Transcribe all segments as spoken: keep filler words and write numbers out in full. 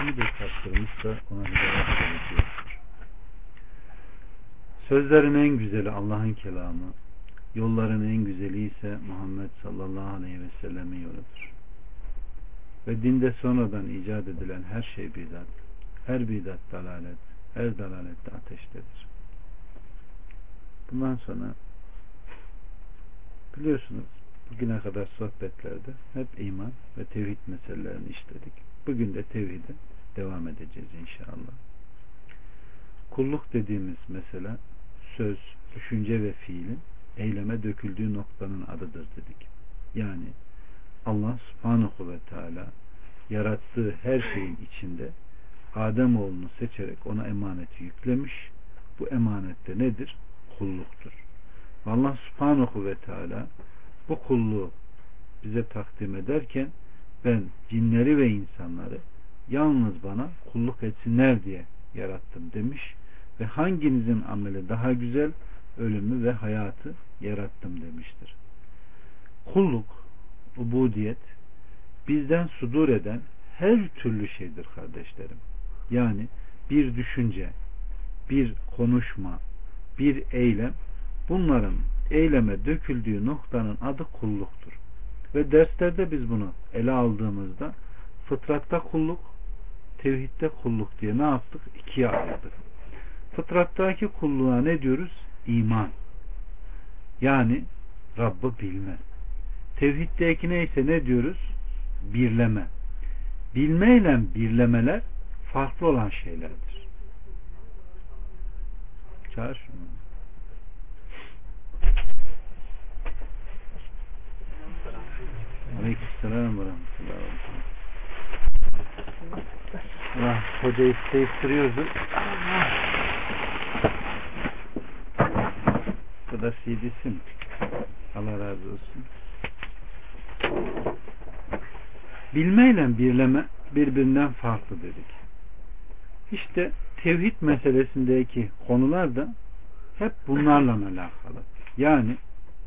iyi de saptırmışsa ona hidayet gerekiyordur. Sözlerin en güzeli Allah'ın kelamı, yolların en güzeli ise Muhammed sallallahu aleyhi ve sellemin yoludur. Ve dinde sonradan icat edilen her şey bidat, her bidat dalalet, her dalalet de ateştedir. Bundan sonra biliyorsunuz bugüne kadar sohbetlerde hep iman ve tevhid meselelerini işledik. Bugün de tevhide devam edeceğiz inşallah. Kulluk dediğimiz mesela söz, düşünce ve fiilin eyleme döküldüğü noktanın adıdır dedik. Yani Allah subhanahu ve teala yarattığı her şeyin içinde Ademoğlunu seçerek ona emaneti yüklemiş. Bu emanette nedir? Kulluktur. Allah subhanahu ve teala bu kulluğu bize takdim ederken ben cinleri ve insanları yalnız bana kulluk etsinler diye yarattım demiş ve hanginizin ameli daha güzel ölümü ve hayatı yarattım demiştir. Kulluk, ubudiyet bizden sudur eden her türlü şeydir kardeşlerim. Yani bir düşünce, bir konuşma, bir eylem, bunların eyleme döküldüğü noktanın adı kulluktur. Ve derslerde biz bunu ele aldığımızda fıtratta kulluk, tevhidde kulluk diye ne yaptık? İkiye ayırdık. Fıtrattaki kulluğa ne diyoruz? İman. Yani Rabb'ı bilme. Tevhiddeki neyse ne diyoruz? Birleme. Bilmeyle birlemeler farklı olan şeylerdir. Çağır şunu. Aleykümselam ve rahmetullahi ve berekatuhu. Hoca isteyip duruyordu. Bu da C D'si mi? Allah razı olsun. Bilmeyle birleme birbirinden farklı dedik. İşte tevhid meselesindeki konular da hep bunlarla alakalı. Yani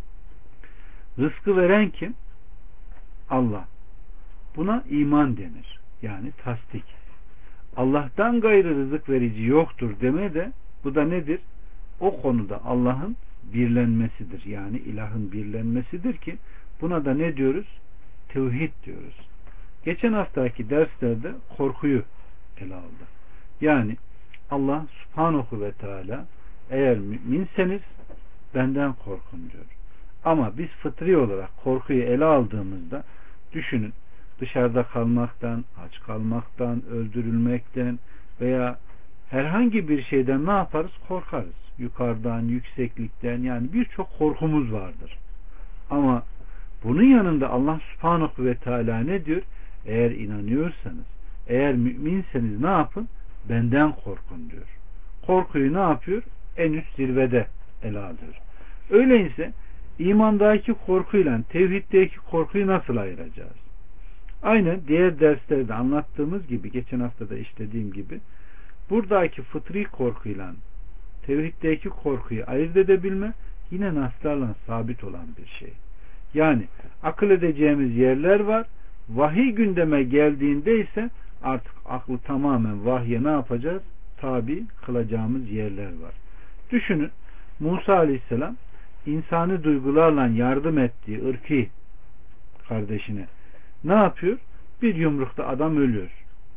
rızkı veren kim? Allah. Buna iman denir. Yani tasdik. Allah'tan gayrı rızık verici yoktur deme de bu da nedir? O konuda Allah'ın birlenmesidir. Yani ilahın birlenmesidir ki buna da ne diyoruz? Tevhid diyoruz. Geçen haftaki derslerde korkuyu ele aldı. Yani Allah subhanahu ve teala eğer müminseniz benden korkun diyor. Ama biz fıtri olarak korkuyu ele aldığımızda düşünün, dışarıda kalmaktan, aç kalmaktan, öldürülmekten veya herhangi bir şeyden ne yaparız? Korkarız. Yukarıdan, yükseklikten, yani birçok korkumuz vardır. Ama bunun yanında Allah subhanahu ve teala ne diyor? Eğer inanıyorsanız, eğer müminseniz ne yapın? Benden korkun diyor. Korkuyu ne yapıyor? En üst zirvede ele alıyor. Öyleyse imandaki korkuyla tevhiddeki korkuyu nasıl ayıracağız? Aynen diğer derslerde anlattığımız gibi, geçen hafta da işlediğim gibi, buradaki fıtri korkuyla tevhiddeki korkuyu ayırt edebilme yine naslarla sabit olan bir şey. Yani akıl edeceğimiz yerler var. Vahiy gündeme geldiğinde ise artık aklı tamamen vahye ne yapacağız? Tabi kılacağımız yerler var. Düşünün, Musa Aleyhisselam insani duygularla yardım ettiği ırki kardeşine ne yapıyor? Bir yumrukta adam ölüyor.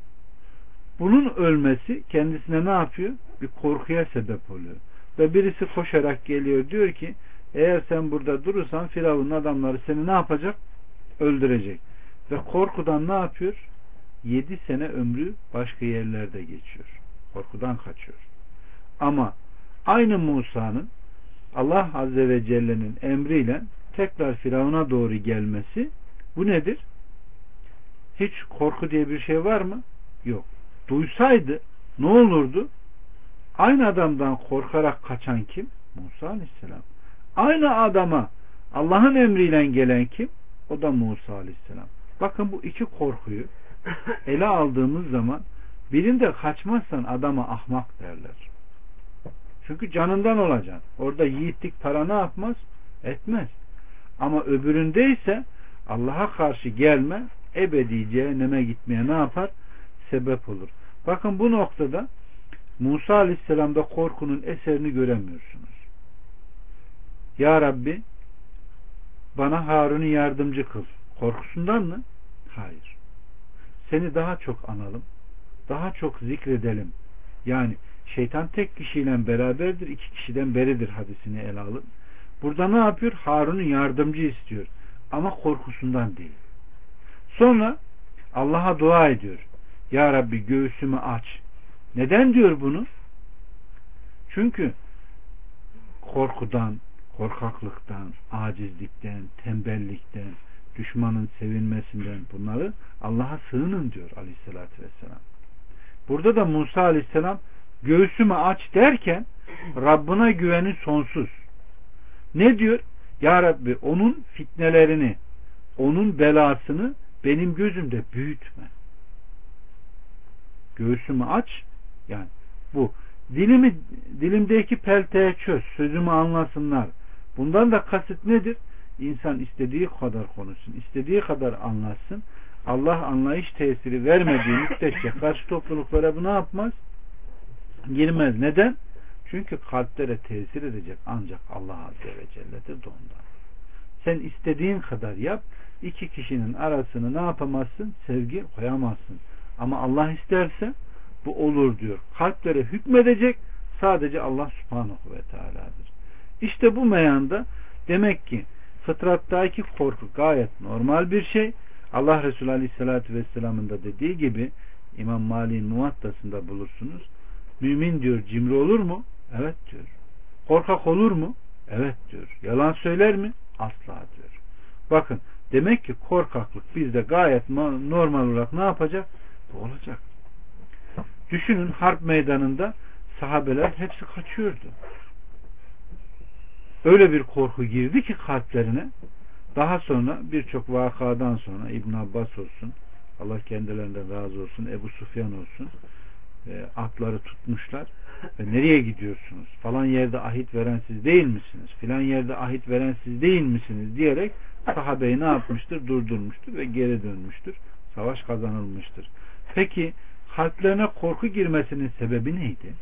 Bunun ölmesi kendisine ne yapıyor? Bir korkuya sebep oluyor. Ve birisi koşarak geliyor, diyor ki eğer sen burada durursan Firavun'un adamları seni ne yapacak? Öldürecek. Ve korkudan ne yapıyor? Yedi sene ömrü başka yerlerde geçiyor. Korkudan kaçıyor. Ama aynı Musa'nın Allah Azze ve Celle'nin emriyle tekrar Firavun'a doğru gelmesi, bu nedir? Hiç korku diye bir şey var mı? Yok. Duysaydı ne olurdu? Aynı adamdan korkarak kaçan kim? Musa Aleyhisselam. Aynı adama Allah'ın emriyle gelen kim? O da Musa Aleyhisselam. Bakın bu iki korkuyu ele aldığımız zaman birinde kaçmazsan adama ahmak derler. Çünkü canından olacaksın. Orada yiğitlik para ne yapmaz? Etmez. Ama öbüründe ise Allah'a karşı gelme, ebedi cehenneme gitmeye ne yapar? sebep olur. Bakın bu noktada Musa Aleyhisselam'da korkunun eserini göremiyorsunuz. Ya Rabbi bana Harun'u yardımcı kıl. Korkusundan mı? Hayır. Seni daha çok analım. Daha çok zikredelim. Yani şeytan tek kişiyle beraberdir, iki kişiden beridir hadisini ele alın. Burada ne yapıyor? Harun'un yardımcı istiyor. Ama korkusundan değil. Sonra Allah'a dua ediyor. Ya Rabbi göğsümü aç. Neden diyor bunu? Çünkü korkudan, korkaklıktan, acizlikten, tembellikten, düşmanın sevinmesinden bunları Allah'a sığının diyor Aleyhisselatü Vesselam. Burada da Musa Aleyhisselam göğsümü aç derken Rabbine güveni sonsuz. Ne diyor? Ya Rabbi onun fitnelerini, onun belasını benim gözümde büyütme. Göğsümü aç, yani bu dilimi dilimdeki pelteye çöz, sözümü anlasınlar. Bundan da kasıt nedir? İnsan istediği kadar konuşsun, istediği kadar anlatsın. Allah anlayış tesiri vermediği müddetçe karşı topluluklara bu ne yapmaz? Girmez. Neden? Çünkü kalplere tesir edecek ancak Allah Azze ve Celle'dir de ondan. Sen istediğin kadar yap, iki kişinin arasını ne yapamazsın? Sevgi koyamazsın. Ama Allah isterse bu olur diyor. Kalplere hükmedecek sadece Allah Subhanahu ve Teala'dır. İşte bu meyanda demek ki fıtrattaki korku gayet normal bir şey. Allah Resulü Aleyhisselatü Vesselam'ın da dediği gibi İmam Malik'in Muvattası'nda bulursunuz. Mümin diyor cimri olur mu? Evet diyor. Korkak olur mu? Evet diyor. Yalan söyler mi? Asla diyor. Bakın demek ki korkaklık bizde gayet normal olarak ne yapacak? Bu olacak. Düşünün harp meydanında sahabeler hepsi kaçıyordu. Öyle bir korku girdi ki kalplerine. Daha sonra birçok vakadan sonra İbn Abbas olsun, Allah kendilerinden razı olsun, Ebu Sufyan olsun, e, atları tutmuşlar ve nereye gidiyorsunuz? Falan yerde ahit veren siz değil misiniz? Filan yerde ahit veren siz değil misiniz? Diyerek sahabeyi ne yapmıştır? Durdurmuştur ve geri dönmüştür. Savaş kazanılmıştır. Peki kalplerine korku girmesinin sebebi neydi?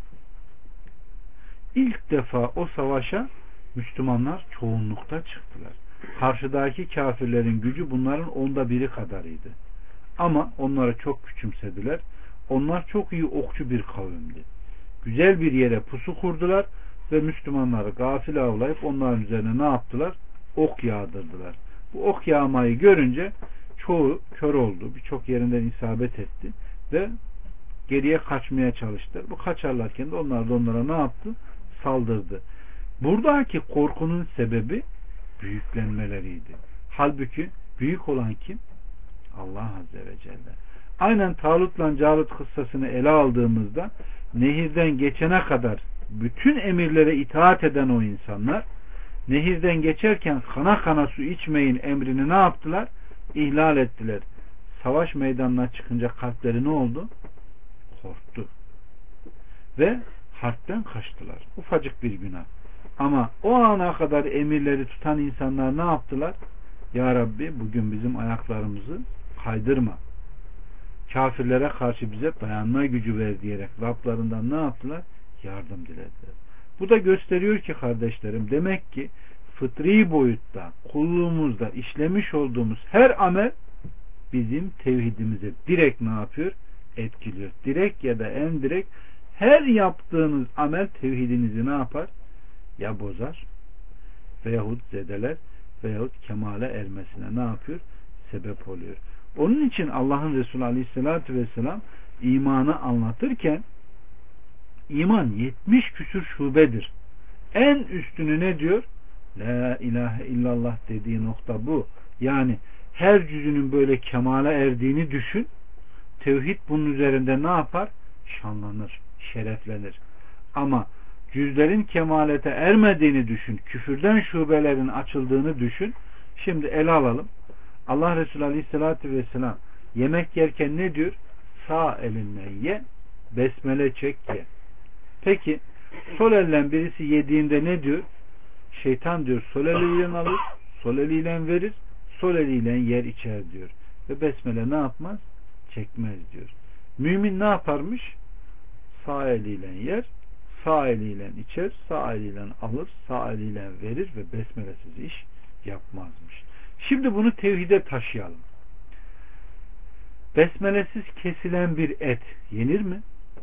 İlk defa o savaşa Müslümanlar çoğunlukta çıktılar. Karşıdaki kafirlerin gücü bunların onda biri kadarıydı. Ama onları çok küçümsediler. Onlar çok iyi okçu bir kavimdi. Güzel bir yere pusu kurdular ve Müslümanları gafil avlayıp onların üzerine ne yaptılar? Ok yağdırdılar. Bu ok yağmayı görünce çoğu kör oldu. Birçok yerinden isabet etti ve geriye kaçmaya çalıştılar. Bu kaçarlarken de onlar da onlara ne yaptı? Saldırdı. Buradaki korkunun sebebi büyüklenmeleriydi. Halbuki büyük olan kim? Allah Azze ve Celle. Aynen Talut'la Calut kıssasını ele aldığımızda nehirden geçene kadar bütün emirlere itaat eden o insanlar nehirden geçerken kana kana su içmeyin emrini ne yaptılar? İhlal ettiler. Savaş meydanına çıkınca kalpleri ne oldu? Korktu. Ve harpten kaçtılar. Ufacık bir günah. Ama o ana kadar emirleri tutan insanlar ne yaptılar? Ya Rabbi bugün bizim ayaklarımızı kaydırma. Kafirlere karşı bize dayanma gücü ver diyerek Rablarından ne yaptılar? Yardım dilediler. Bu da gösteriyor ki kardeşlerim, demek ki fıtri boyutta kulluğumuzda işlemiş olduğumuz her amel bizim tevhidimize direkt ne yapıyor? Etkiliyor. Direkt ya da en direkt her yaptığınız amel tevhidinizi ne yapar? Ya bozar veyahut zedeler veyahut kemale ermesine ne yapıyor? Sebep oluyor. Onun için Allah'ın Resulü Aleyhisselatü Vesselam imanı anlatırken iman yetmiş küsür şubedir. En üstünü ne diyor? La ilahe illallah dediği nokta bu. Yani her cüzünün böyle kemale erdiğini düşün. Tevhid bunun üzerinde ne yapar? Şanlanır, şereflenir. Ama cüzlerin kemalete ermediğini düşün. Küfürden şubelerin açıldığını düşün. Şimdi ele alalım. Allah Resulü Aleyhisselatü Vesselam yemek yerken ne diyor? Sağ elinle ye, besmele çek ye. Peki sol elle birisi yediğinde ne diyor? Şeytan diyor sol eliyle alır, sol eliyle verir, sol eliyle yer içer diyor. Ve besmele ne yapmaz? Çekmez diyor. Mümin ne yaparmış? Sağ eliyle yer, sağ eliyle içer, sağ eliyle alır, sağ eliyle verir ve besmelesiz iş yapmazmış. Şimdi bunu tevhide taşıyalım. Besmelesiz kesilen bir et yenir mi?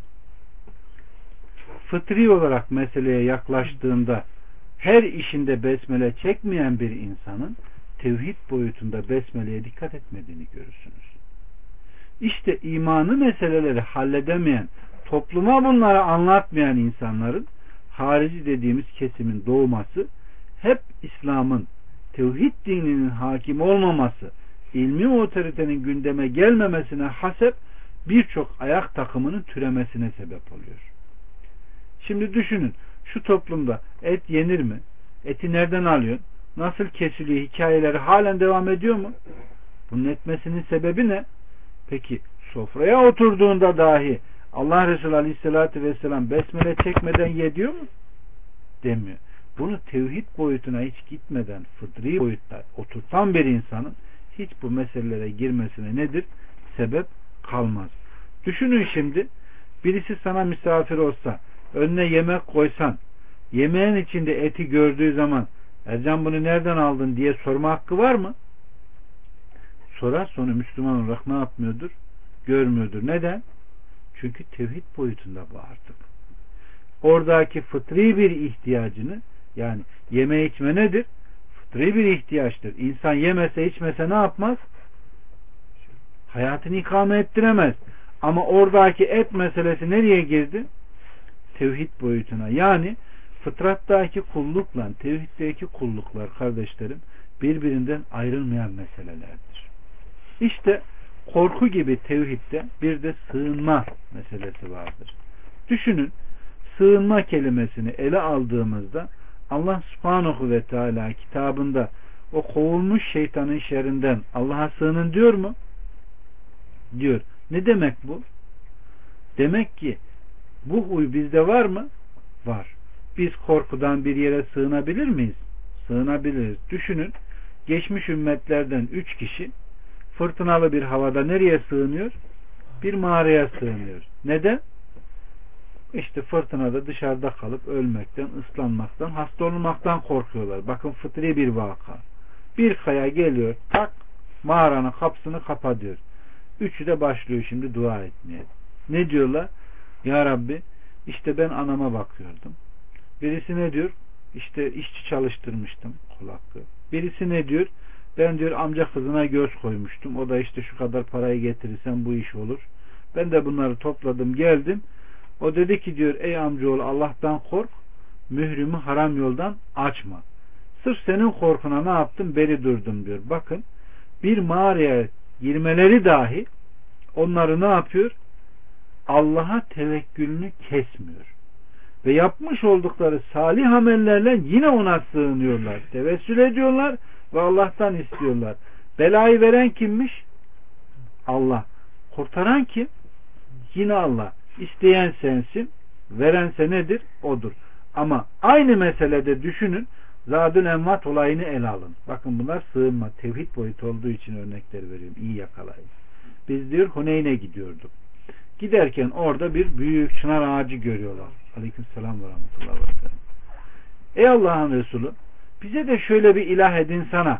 Fıtri olarak meseleye yaklaştığında her işinde besmele çekmeyen bir insanın tevhid boyutunda besmeleye dikkat etmediğini görürsünüz. İşte imanı meseleleri halledemeyen, topluma bunları anlatmayan insanların harici dediğimiz kesimin doğması hep İslam'ın tevhid dininin hakim olmaması, ilmi otoritenin gündeme gelmemesine hasep birçok ayak takımının türemesine sebep oluyor. Şimdi düşünün, şu toplumda et yenir mi? Eti nereden alıyorsun? Nasıl kesiliyor? Hikayeleri halen devam ediyor mu? Bunun etmesinin sebebi ne? Peki sofraya oturduğunda dahi Allah Resulü Aleyhisselatü Vesselam besmele çekmeden ye diyor mu? Demiyor. Bunu tevhid boyutuna hiç gitmeden fıtri boyutta oturtan bir insanın hiç bu meselelere girmesine nedir? Sebep kalmaz. Düşünün şimdi, birisi sana misafir olsa, önüne yemek koysan, yemeğin içinde eti gördüğü zaman Ercan bunu nereden aldın diye sorma hakkı var mı? Sorar, sonra Müslüman olarak ne yapmıyordur? Görmüyordur. Neden? Çünkü tevhid boyutunda bu artık. Oradaki fıtri bir ihtiyacını, yani yeme içme nedir? Fıtri bir ihtiyaçtır. İnsan yemese içmese ne yapmaz? Hayatını ikame ettiremez. Ama oradaki et meselesi nereye girdi? Tevhid boyutuna. Yani fıtrattaki kullukla tevhiddeki kulluklar kardeşlerim birbirinden ayrılmayan meselelerdir. İşte korku gibi tevhidde bir de sığınma meselesi vardır. Düşünün, sığınma kelimesini ele aldığımızda Allah Subhanahu ve Teala kitabında o kovulmuş şeytanın şerrinden Allah'a sığının diyor mu? Diyor. Ne demek bu? Demek ki bu huy bizde var mı? Var. Biz korkudan bir yere sığınabilir miyiz? Sığınabiliriz. Düşünün, geçmiş ümmetlerden üç kişi fırtınalı bir havada nereye sığınıyor? Bir mağaraya sığınıyor. Neden? İşte fırtınada dışarıda kalıp ölmekten, ıslanmaktan, hasta olmaktan korkuyorlar. Bakın fıtri bir vaka. Bir kaya geliyor, tak, mağaranın kapısını kapatıyor. Üçü de başlıyor şimdi dua etmeye. Ne diyorlar? Ya Rabbi, işte ben anama bakıyordum. Birisi ne diyor? İşte işçi çalıştırmıştım, kul hakkı. Birisi ne diyor? Ben diyor amca kızına göz koymuştum. O da işte şu kadar parayı getirirsen bu iş olur. Ben de bunları topladım, geldim. O dedi ki diyor, ey amcaoğlu Allah'tan kork, mührümü haram yoldan açma. Sırf senin korkuna ne yaptım? Beri durdum diyor. Bakın, bir mağaraya girmeleri dahi onları ne yapıyor? Allah'a tevekkülünü kesmiyor. Ve yapmış oldukları salih amellerle yine ona sığınıyorlar. Tevessül ediyorlar ve Allah'tan istiyorlar. Belayı veren kimmiş? Allah. Kurtaran kim? Yine Allah. İsteyen sensin, verense nedir? Odur. Ama aynı meselede düşünün, Zadül Envat olayını ele alın. Bakın bunlar sığınma, tevhid boyutu olduğu için örnekler veriyorum. İyi yakalayın. Biz diyor Huneyn'e gidiyorduk. Giderken orada bir büyük çınar ağacı görüyorlar. Aleykümselam ve rahmetullahi ve berekatuhu. Ey Allah'ın Resulü, bize de şöyle bir ilah edin sana.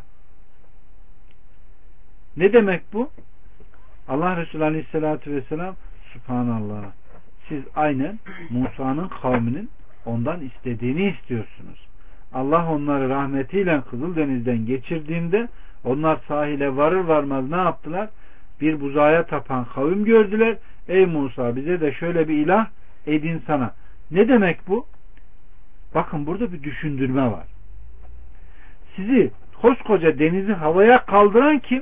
Ne demek bu? Allah Resulü Aleyhisselatü Vesselam, Subhanallah, siz aynen Musa'nın kavminin ondan istediğini istiyorsunuz. Allah onları rahmetiyle Kızıldeniz'den geçirdiğinde onlar sahile varır varmaz ne yaptılar? Bir buzağa tapan kavim gördüler. Ey Musa, bize de şöyle bir ilah edin sana. Ne demek bu? Bakın burada bir düşündürme var. Sizi koskoca denizi havaya kaldıran kim?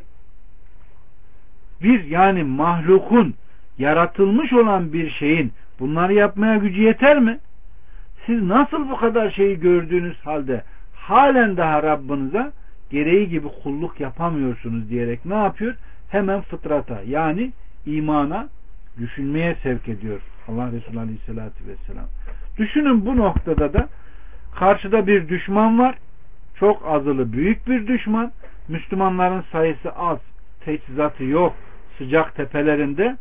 Bir yani mahlukun, yaratılmış olan bir şeyin bunları yapmaya gücü yeter mi? Siz nasıl bu kadar şeyi gördüğünüz halde halen daha Rabbinize gereği gibi kulluk yapamıyorsunuz diyerek ne yapıyor? Hemen fıtrata yani imana, düşünmeye sevk ediyor Allah Resulü Aleyhisselatü Vesselam. Düşünün, bu noktada da karşıda bir düşman var. Çok azılı büyük bir düşman. Müslümanların sayısı az. Teçhizatı yok. Sıcak tepelerinde.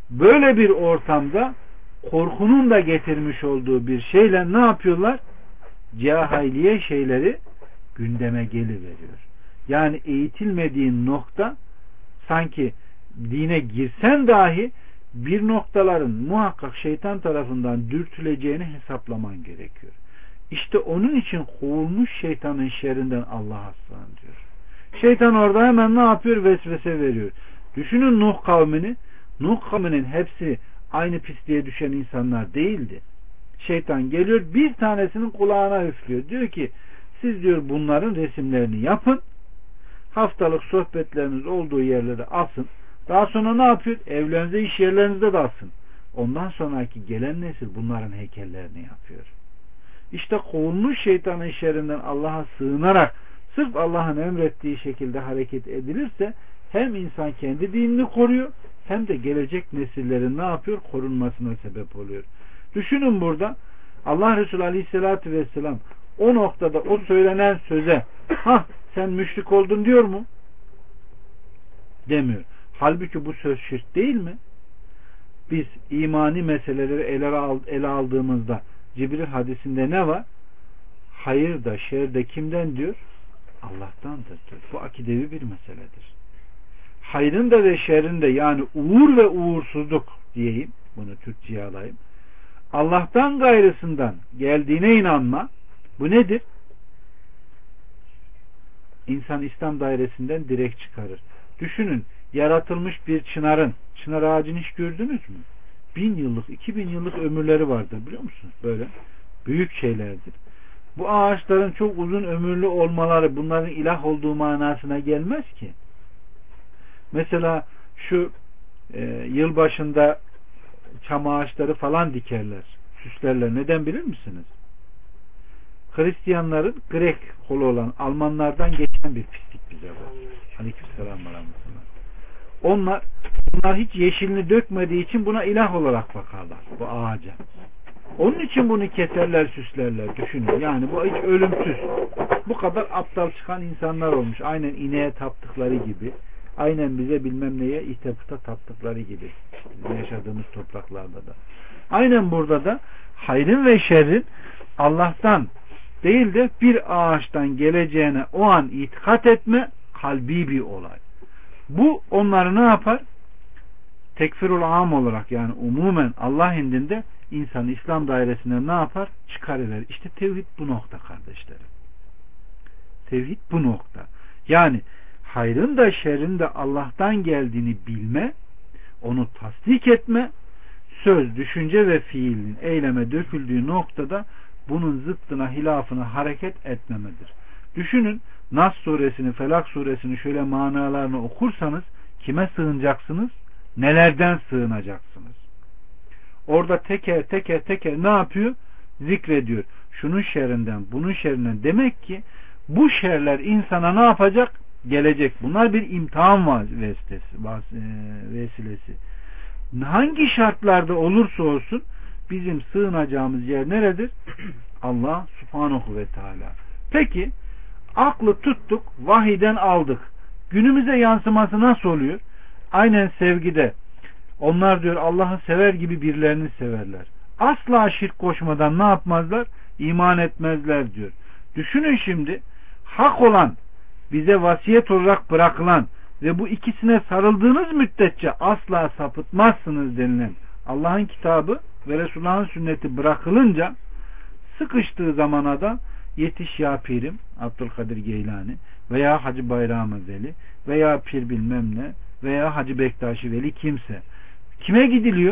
böyle bir ortamda korkunun da getirmiş olduğu bir şeyle ne yapıyorlar? Cahiliye şeyleri gündeme geliveriyor. Yani eğitilmediğin nokta, sanki dine girsen dahi bir noktaların muhakkak şeytan tarafından dürtüleceğini hesaplaman gerekiyor. İşte onun için kovulmuş şeytanın şerrinden Allah'a sığın diyor. Şeytan orada hemen ne yapıyor? Vesvese veriyor. Düşünün Nuh kavmini. Nuh kavminin hepsi aynı pisliğe düşen insanlar değildi. Şeytan geliyor, bir tanesinin kulağına üflüyor. Diyor ki siz diyor bunların resimlerini yapın. Haftalık sohbetleriniz olduğu yerlere asın. Daha sonra ne yapıyor? Evlerinize, iş yerlerinizde de asın. Ondan sonraki gelen nesil bunların heykellerini yapıyor. İşte kovulmuş şeytanın şerrinden Allah'a sığınarak sırf Allah'ın emrettiği şekilde hareket edilirse hem insan kendi dinini koruyor hem de gelecek nesillerin ne yapıyor? Korunmasına sebep oluyor. Düşünün burada Allah Resulü Aleyhisselatü Vesselam o noktada o söylenen söze ha sen müşrik oldun diyor mu? Demiyor. Halbuki bu söz şirk değil mi? Biz imani meseleleri ele, ele aldığımızda Cibril hadisinde ne var? Hayır da şer de kimden diyor? Allah'tandır diyor. Bu akidevi bir meseledir. Hayrın da ve şerrin de, yani uğur ve uğursuzluk diyeyim, bunu Türkçe'ye alayım, Allah'tan gayrısından geldiğine inanma. Bu nedir? İnsan İslam dairesinden direkt çıkarır. Düşünün, yaratılmış bir çınarın, çınar ağacını hiç gördünüz mü? Bin yıllık, iki bin yıllık ömürleri vardır, biliyor musunuz? Böyle büyük şeylerdir. Bu ağaçların çok uzun ömürlü olmaları bunların ilah olduğu manasına gelmez ki. Mesela şu e, yılbaşında çam ağaçları falan dikerler, süslerler. Neden bilir misiniz? Hristiyanların Grek kolu olan Almanlardan geçen bir pislik bize var. Aleykümselam ve rahmetullah. Onlar, bunlar hiç yeşilini dökmediği için buna ilah olarak bakarlar, bu ağaca. Onun için bunu keserler, süslerler. Düşünün. Yani bu hiç ölümsüz. Bu kadar aptal çıkan insanlar olmuş. Aynen ineğe taptıkları gibi. Aynen bize bilmem neye ihtiyaçta taptıkları gibi. Bizim yaşadığımız topraklarda da. Aynen burada da hayrın ve şerrin Allah'tan değil de bir ağaçtan geleceğine o an itikat etme kalbi bir olay. Bu onları ne yapar? Tekfirul am olarak, yani umumen Allah indinde insanı İslam dairesine ne yapar? Çıkarıver. İşte tevhid bu nokta kardeşlerim. Tevhid bu nokta. Yani hayrın da şerrin de Allah'tan geldiğini bilme, onu tasdik etme, söz, düşünce ve fiilin eyleme döküldüğü noktada bunun zıttına, hilafına hareket etmemedir. Düşünün, Nas suresini, Felak suresini şöyle manalarını okursanız kime sığınacaksınız? Nelerden sığınacaksınız? Orada teker teker teker ne yapıyor? Zikrediyor. Şunun şerrinden, bunun şerrinden. Demek ki bu şerler insana ne yapacak? Gelecek. Bunlar bir imtihan vesilesi. Hangi şartlarda olursa olsun bizim sığınacağımız yer neredir? Allah Subhanahu ve Teala. Peki aklı tuttuk, vahiden aldık. Günümüze yansıması nasıl oluyor? Aynen sevgide. Onlar diyor Allah'ı sever gibi birilerini severler. Asla şirk koşmadan ne yapmazlar? İman etmezler diyor. Düşünün şimdi, hak olan, bize vasiyet olarak bırakılan ve bu ikisine sarıldığınız müddetçe asla sapıtmazsınız denilen Allah'ın kitabı ve Resulullah'ın sünneti bırakılınca sıkıştığı zamana da yetiş ya pirim Abdülkadir Geylani veya Hacı Bayram Veli veya pir bilmem ne veya Hacı Bektaşi Veli kimse. Kime gidiliyor?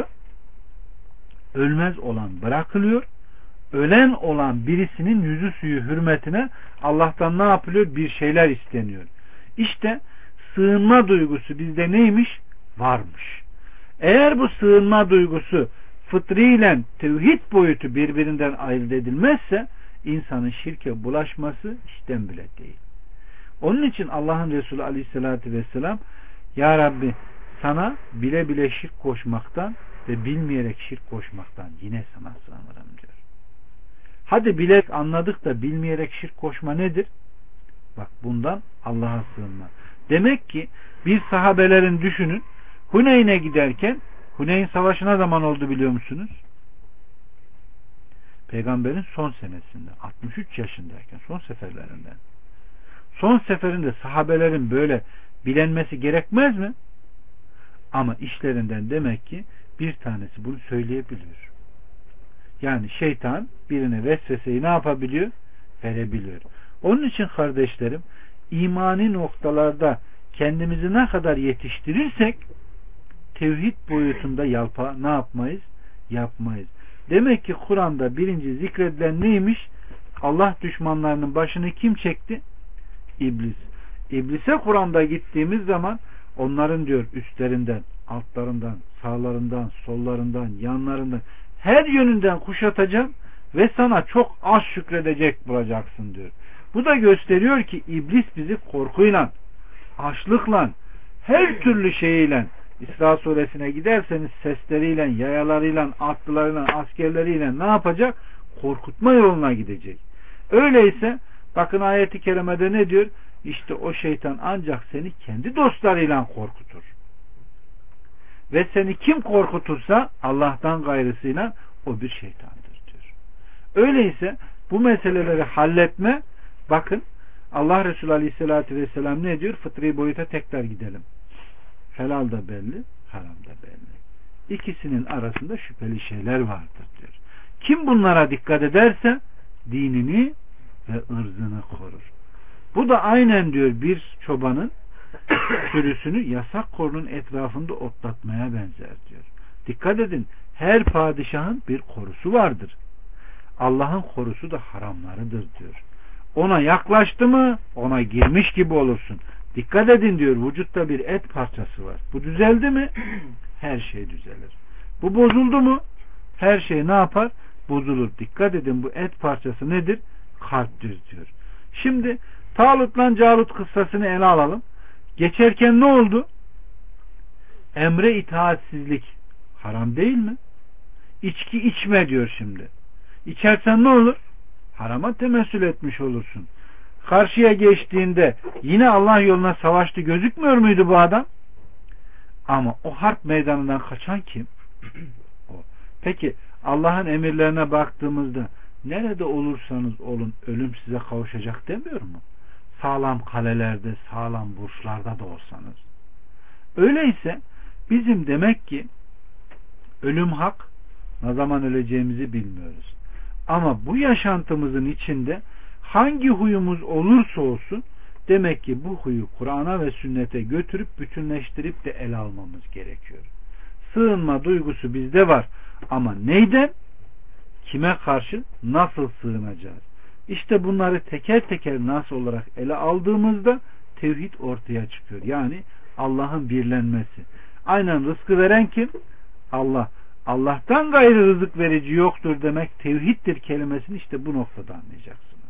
Ölmez olan bırakılıyor. Ölen olan birisinin yüzü suyu hürmetine Allah'tan ne yapılıyor? Bir şeyler isteniyor. İşte sığınma duygusu bizde neymiş? Varmış. Eğer bu sığınma duygusu fıtriyle tevhid boyutu birbirinden ayırt edilmezse insanın şirke bulaşması işten bile değil. Onun için Allah'ın Resulü Aleyhisselatü Vesselam Ya Rabbi sana bile bile şirk koşmaktan ve bilmeyerek şirk koşmaktan yine sana sığınırım diyor. Hadi bilek anladık da bilmeyerek şirk koşma nedir? Bak bundan Allah'a sığınma. Demek ki bir sahabelerin düşünün Huneyn'e giderken Huneyn Savaşı ne zaman oldu biliyor musunuz? Peygamberin son senesinde, altmış üç yaşındayken, son seferlerinden. Son seferinde sahabelerin böyle bilenmesi gerekmez mi? Ama işlerinden demek ki bir tanesi bunu söyleyebiliyor. Yani şeytan birine vesveseyi ne yapabiliyor? Verebiliyor. Onun için kardeşlerim, imani noktalarda kendimizi ne kadar yetiştirirsek tevhid boyutunda yalpa ne yapmayız? Yapmayız. Demek ki Kur'an'da birinci zikredilen neymiş? Allah düşmanlarının başını kim çekti? İblis. İblise Kur'an'da gittiğimiz zaman onların diyor üstlerinden, altlarından, sağlarından, sollarından, yanlarından her yönünden kuşatacağım ve sana çok az şükredecek bulacaksın diyor. Bu da gösteriyor ki iblis bizi korkuyla, açlıkla, her türlü şeyiyle, İsra suresine giderseniz sesleriyle, yayalarıyla, atlılarıyla, askerleriyle ne yapacak? Korkutma yoluna gidecek. Öyleyse bakın ayeti kerimede ne diyor? İşte o şeytan ancak seni kendi dostlarıyla korkutur. Ve seni kim korkutursa Allah'tan gayrısıyla o bir şeytandır diyor. Öyleyse bu meseleleri halletme, bakın Allah Resulü Aleyhisselatü Vesselam ne diyor? Fıtri boyuta tekrar gidelim. Helal da belli, haram da belli. İkisinin arasında şüpheli şeyler vardır diyor. Kim bunlara dikkat ederse dinini ve ırzını korur. Bu da aynen diyor bir çobanın sürüsünü yasak korunun etrafında otlatmaya benzer diyor. Dikkat edin, her padişahın bir korusu vardır. Allah'ın korusu da haramlarıdır diyor. Ona yaklaştı mı ona girmiş gibi olursun. Dikkat edin diyor, vücutta bir et parçası var. Bu düzeldi mi? Her şey düzelir. Bu bozuldu mu? Her şey ne yapar? Bozulur. Dikkat edin, bu et parçası nedir? Kalptir diyor. Şimdi Talut'la Calut kıssasını ele alalım. Geçerken ne oldu? Emre itaatsizlik haram değil mi? İçki içme diyor şimdi. İçersen ne olur? Harama temessül etmiş olursun. Karşıya geçtiğinde yine Allah yoluna savaştı gözükmüyor muydu bu adam? Ama o harp meydanından kaçan kim? O. Peki Allah'ın emirlerine baktığımızda nerede olursanız olun ölüm size kavuşacak demiyor mu? Sağlam kalelerde, sağlam burçlarda da olsanız. Öyleyse bizim demek ki ölüm hak, ne zaman öleceğimizi bilmiyoruz. Ama bu yaşantımızın içinde hangi huyumuz olursa olsun demek ki bu huyu Kur'an'a ve sünnete götürüp bütünleştirip de ele almamız gerekiyor. Sığınma duygusu bizde var ama neyden? Kime karşı? Nasıl sığınacağız? İşte bunları teker teker nas olarak ele aldığımızda tevhid ortaya çıkıyor. Yani Allah'ın birlenmesi. Aynen rızkı veren kim? Allah. Allah'tan gayrı rızık verici yoktur demek tevhiddir kelimesini işte bu noktada anlayacaksınız.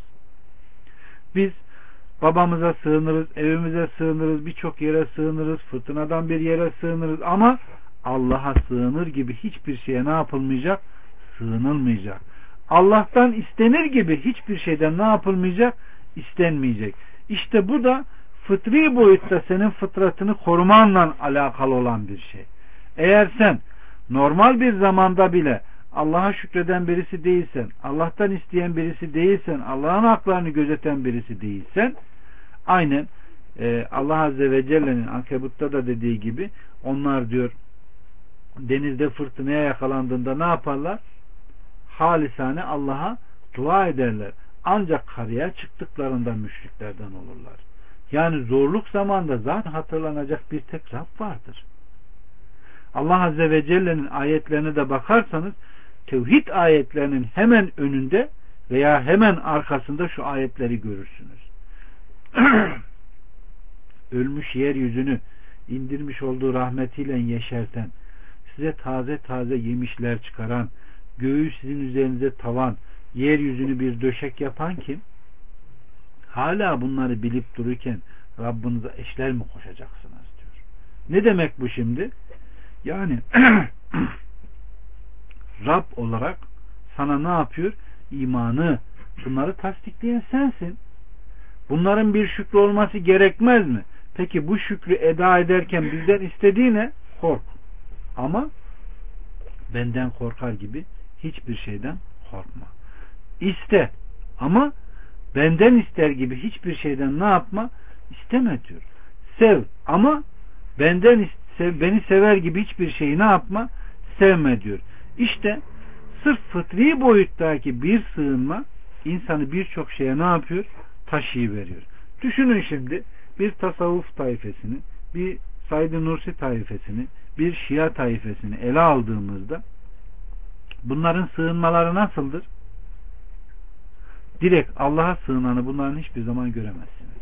Biz babamıza sığınırız, evimize sığınırız, birçok yere sığınırız, fırtınadan bir yere sığınırız ama Allah'a sığınır gibi hiçbir şeye ne yapılmayacak? Sığınılmayacak. Allah'tan istenir gibi hiçbir şeyden ne yapılmayacak? İstenmeyecek. İşte bu da fıtri boyutta senin fıtratını korumanla alakalı olan bir şey. Eğer sen normal bir zamanda bile Allah'a şükreden birisi değilsen, Allah'tan isteyen birisi değilsen, Allah'ın haklarını gözeten birisi değilsen, aynen e, Allah Azze ve Celle'nin Ankebut'ta da dediği gibi onlar diyor denizde fırtınaya yakalandığında ne yaparlar? Halisane Allah'a dua ederler. Ancak karaya çıktıklarında müşriklerden olurlar. Yani zorluk zamanda zaten hatırlanacak bir tek Rab vardır. Allah Azze ve Celle'nin ayetlerine de bakarsanız tevhid ayetlerinin hemen önünde veya hemen arkasında şu ayetleri görürsünüz. Ölmüş yeryüzünü indirmiş olduğu rahmetiyle yeşerten, size taze taze yemişler çıkaran, göğü sizin üzerinize tavan, yeryüzünü bir döşek yapan kim? Hala bunları bilip dururken Rabbinize eşler mi koşacaksınız diyor. Ne demek bu şimdi? Yani Rab olarak sana ne yapıyor? İmanı, bunları tasdikleyen sensin. Bunların bir şükrü olması gerekmez mi? Peki bu şükrü eda ederken bizden istediği ne? Kork. Ama benden korkar gibi hiçbir şeyden korkma. İste ama benden ister gibi hiçbir şeyden ne yapma? İsteme diyor. Sev ama benden sev, beni sever gibi hiçbir şeyi ne yapma? Sevme diyor. İşte sırf fıtri boyuttaki bir sığınma insanı birçok şeye ne yapıyor? Taşıyıveriyor. Düşünün şimdi bir tasavvuf taifesini, bir Said-i Nursi taifesini, bir Şia taifesini ele aldığımızda bunların sığınmaları nasıldır? Direkt Allah'a sığınanı bunların hiçbir zaman göremezsiniz.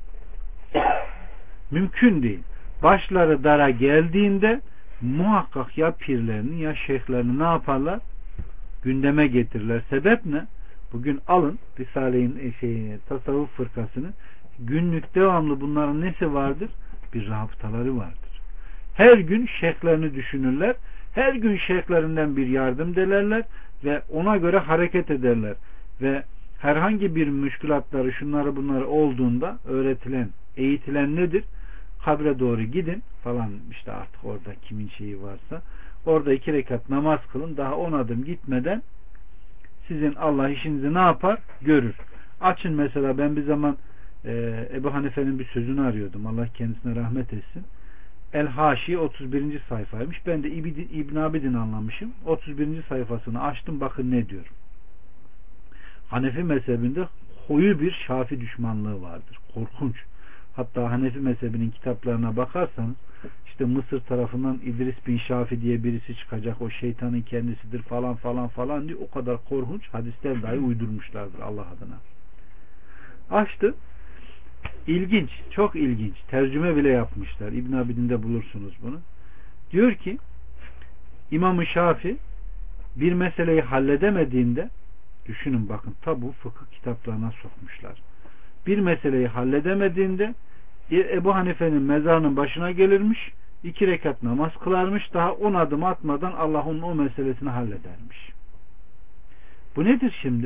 Mümkün değil. Başları dara geldiğinde muhakkak ya pirlerini ya şeyhlerini ne yaparlar? Gündeme getirirler. Sebep ne? Bugün alın Risale-i şey, tasavvuf fırkasını, günlük devamlı bunların nesi vardır? Bir rabıtaları vardır. Her gün şeyhlerini düşünürler. Her gün şeyhlerinden bir yardım dilerler ve ona göre hareket ederler. Ve herhangi bir müşkülatları, şunları bunları olduğunda öğretilen, eğitilen nedir? Kabre doğru gidin falan, işte artık orada kimin şeyi varsa orada iki rekat namaz kılın, daha on adım gitmeden sizin Allah işinizi ne yapar? Görür. Açın mesela, ben bir zaman e, Ebu Hanife'nin bir sözünü arıyordum. Allah kendisine rahmet etsin. El-Haşi otuz birinci sayfaymış. Ben de İbn Abidin anlamışım. otuz birinci sayfasını açtım. Bakın ne diyor. Hanefi mezhebinde koyu bir Şafi düşmanlığı vardır. Korkunç. Hatta Hanefi mezhebinin kitaplarına bakarsanız işte Mısır tarafından İdris bin Şafi diye birisi çıkacak, o şeytanın kendisidir falan falan falan diye o kadar korkunç hadisler dahi uydurmuşlardır Allah adına. Açtı. İlginç, çok ilginç. Tercüme bile yapmışlar. İbn Abidin'de bulursunuz bunu. Diyor ki İmam-ı Şafi bir meseleyi halledemediğinde, düşünün bakın, tabu fıkıh kitaplarına sokmuşlar. Bir meseleyi halledemediğinde Ebu Hanife'nin mezarının başına gelirmiş, iki rekat namaz kılarmış, daha on adım atmadan Allah onun o meselesini halledermiş. Bu nedir şimdi?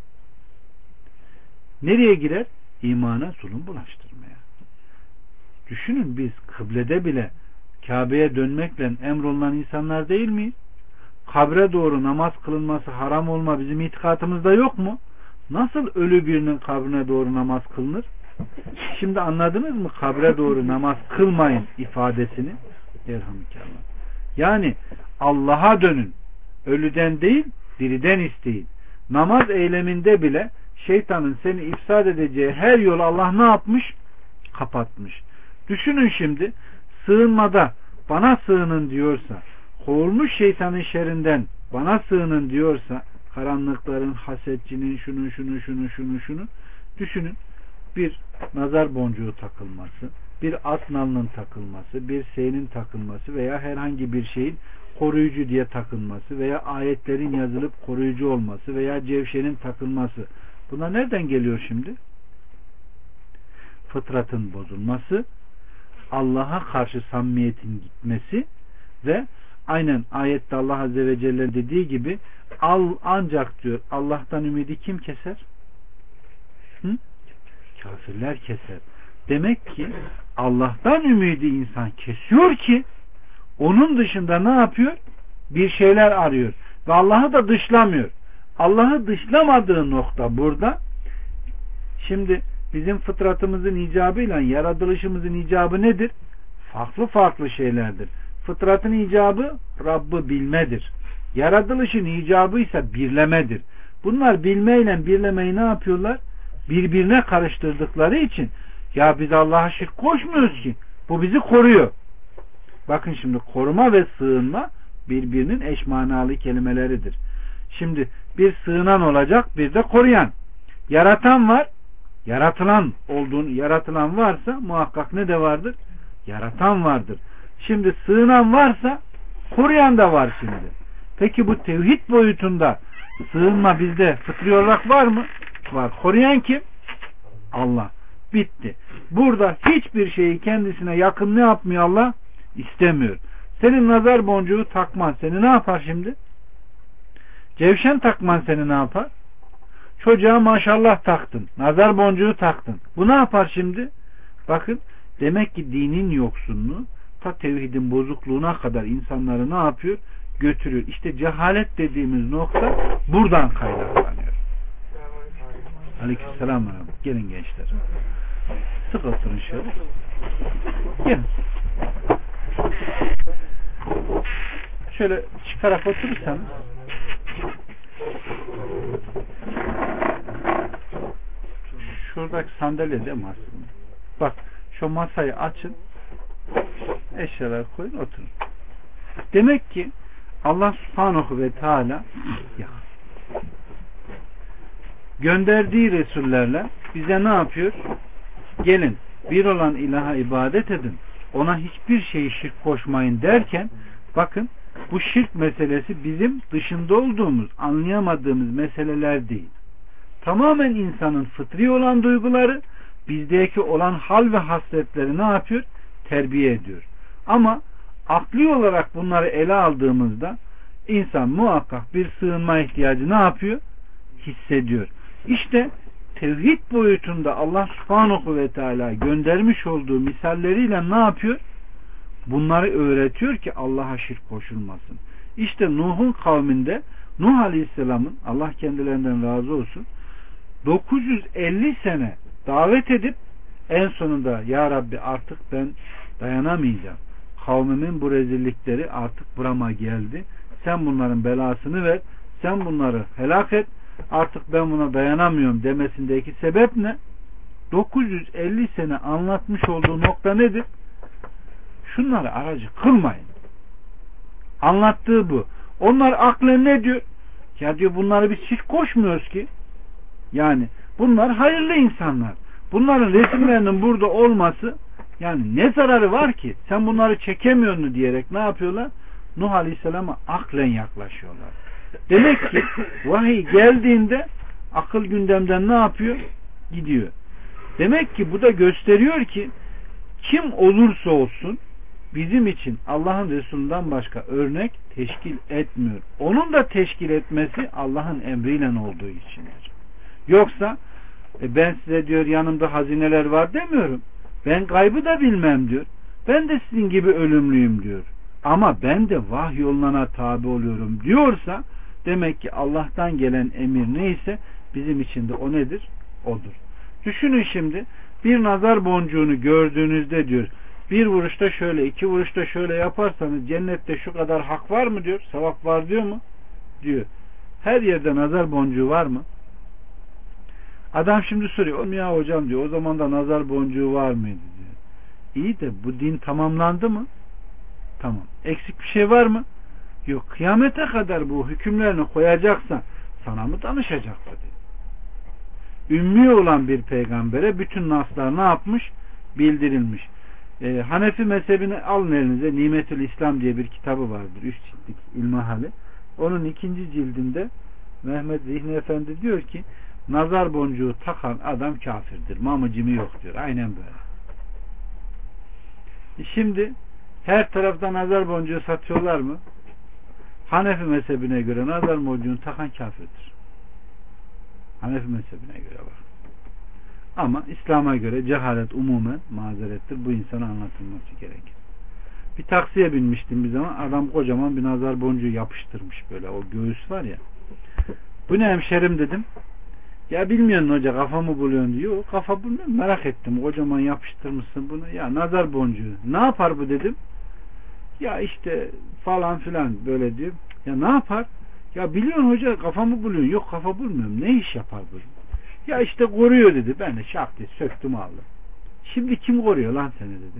Nereye girer? İmana zulüm bulaştırmaya. Düşünün, biz kıblede bile Kabe'ye dönmekle emrolunan insanlar değil miyiz? Kabre doğru namaz kılınması haram olma bizim itikadımızda yok mu? Nasıl ölü birinin kabrine doğru namaz kılınır? Şimdi anladınız mı kabre doğru namaz kılmayın ifadesini? Elhamdülillah. Yani Allah'a dönün. Ölüden değil, diriden isteyin. Namaz eyleminde bile şeytanın seni ifsad edeceği her yolu Allah ne yapmış? Kapatmış. Düşünün şimdi, sığınmada bana sığının diyorsa, kovulmuş şeytanın şerrinden bana sığının diyorsa, karanlıkların, hasetçinin, şunun şunu şunu şunu şunu düşünün. Bir nazar boncuğu takılması, bir at nalının takılması, bir seyinin takılması veya herhangi bir şeyin koruyucu diye takılması veya ayetlerin yazılıp koruyucu olması veya cevşenin takılması. Bunlar nereden geliyor şimdi? Fıtratın bozulması, Allah'a karşı samimiyetin gitmesi ve aynen ayette Allah Azze ve Celle dediği gibi al, ancak diyor Allah'tan ümidi kim keser? Hı? Kafirler keser. Demek ki Allah'tan ümidi insan kesiyor ki onun dışında ne yapıyor? Bir şeyler arıyor. Ve Allah'ı da dışlamıyor. Allah'ı dışlamadığı nokta burada. Şimdi bizim fıtratımızın icabıyla yaratılışımızın icabı nedir? Farklı farklı şeylerdir. Fıtratın icabı Rabb'ı bilmedir. Yaratılışın icabı ise birlemedir. Bunlar bilmeyle birlemeyi ne yapıyorlar? Birbirine karıştırdıkları için ya biz Allah'a şirk koşmuyoruz ki. Bu bizi koruyor. Bakın şimdi koruma ve sığınma birbirinin eş manalı kelimeleridir. Şimdi bir sığınan olacak, bir de koruyan. Yaratan var. Yaratılan olduğunu, yaratılan varsa muhakkak ne de vardır? Yaratan vardır. Şimdi sığınan varsa koruyan da var şimdi. Peki bu tevhid boyutunda sığınma bizde fıtri olarak var mı? Var. Koruyan kim? Allah. Bitti. Burada hiçbir şeyi kendisine yakın ne yapmıyor Allah? İstemiyor. Senin nazar boncuğu takman seni ne yapar şimdi? Cevşen takman seni ne yapar? Çocuğa maşallah taktın. Nazar boncuğu taktın. Bu ne yapar şimdi? Bakın, demek ki dinin yoksunluğu ta tevhidin bozukluğuna kadar insanları ne yapıyor? götürüyor. İşte cehalet dediğimiz nokta buradan kaynaklanıyor. Aleykümselam. Gelin gençler. Sık oturun şöyle. Gelin. Şöyle çıkarak oturursanız şuradaki sandalye değil mi aslında? Bak şu masayı açın, eşyalar koyun, oturun. Demek ki Allah Subhanahu ve Teala gönderdiği Resullerle bize ne yapıyor? Gelin bir olan ilaha ibadet edin, ona hiçbir şeyi şirk koşmayın derken bakın bu şirk meselesi bizim dışında olduğumuz, anlayamadığımız meseleler değil. Tamamen insanın fıtri olan duyguları, bizdeki olan hal ve hasletleri ne yapıyor? Terbiye ediyor. Ama akli olarak bunları ele aldığımızda insan muhakkak bir sığınma ihtiyacı ne yapıyor? Hissediyor. İşte tevhid boyutunda Allah Subhanahu ve Teala göndermiş olduğu misalleriyle ne yapıyor? Bunları öğretiyor ki Allah'a şirk koşulmasın. İşte Nuh'un kavminde Nuh Aleyhisselam'ın, Allah kendilerinden razı olsun, dokuz yüz elli sene davet edip en sonunda ya Rabbi artık ben dayanamayacağım. Kavmimin bu rezillikleri artık burama geldi. Sen bunların belasını ver. Sen bunları helak et. Artık ben buna dayanamıyorum demesindeki sebep ne? dokuz yüz elli sene anlatmış olduğu nokta nedir? Şunları aracı kılmayın. Anlattığı bu. Onlar aklen ne diyor? Ya diyor bunları biz hiç koşmuyoruz ki. Yani bunlar hayırlı insanlar. Bunların resimlerinin burada olması yani ne zararı var ki? Sen bunları çekemiyor mu diyerek ne yapıyorlar? Nuh Aleyhisselam'a aklen yaklaşıyorlar. Demek ki vahiy geldiğinde akıl gündemden ne yapıyor? Gidiyor. Demek ki bu da gösteriyor ki kim olursa olsun bizim için Allah'ın Resulü'nden başka örnek teşkil etmiyor. Onun da teşkil etmesi Allah'ın emriyle olduğu içindir. Yoksa e ben size diyor yanımda hazineler var demiyorum. Ben gaybı da bilmem diyor. Ben de sizin gibi ölümlüyüm diyor. Ama ben de vahiy yoluna tabi oluyorum diyorsa demek ki Allah'tan gelen emir neyse bizim için de o nedir? Odur. Düşünün şimdi bir nazar boncuğunu gördüğünüzde diyor bir vuruşta şöyle iki vuruşta şöyle yaparsanız cennette şu kadar hak var mı diyor. Sevap var diyor mu? Diyor. Her yerde nazar boncuğu var mı? Adam şimdi soruyor ya hocam diyor o zaman da nazar boncuğu var mıydı diyor. İyi de bu din tamamlandı mı? Tamam. Eksik bir şey var mı? Yok. Kıyamete kadar bu hükümlerini koyacaksan sana mı danışacaktı diyor. Ümmi olan bir peygambere bütün naslar ne yapmış? Bildirilmiş. Ee, Hanefi mezhebini alın elinize. Nimetül İslam diye bir kitabı vardır. Üç ciltlik İlmihali. Onun ikinci cildinde Mehmet Zihni Efendi diyor ki nazar boncuğu takan adam kafirdir. Mamıcımı yok diyor. Aynen böyle. E şimdi her tarafta nazar boncuğu satıyorlar mı? Hanefi mezhebine göre nazar boncuğunu takan kafirdir. Hanefi mezhebine göre var. Ama İslam'a göre cehalet umumen mazerettir. Bu insana anlatılması gerekir. Bir taksiye binmiştim bir zaman. Adam kocaman bir nazar boncuğu yapıştırmış böyle. O göğüs var ya. Bu ne hemşerim dedim. Ya bilmiyorsun hoca kafamı buluyorsun diyor. Yok kafa bulmuyorum. Merak ettim. Kocaman yapıştırmışsın bunu. Ya nazar boncuğu. Ne yapar bu dedim. Ya işte falan filan böyle diyor. Ya ne yapar? Ya biliyorsun hoca kafamı buluyorsun. Yok kafa bulmuyorum. Ne iş yapar bu? Ya işte koruyor dedi. Ben de şak diye söktüm aldım. Şimdi kim koruyor lan seni dedi.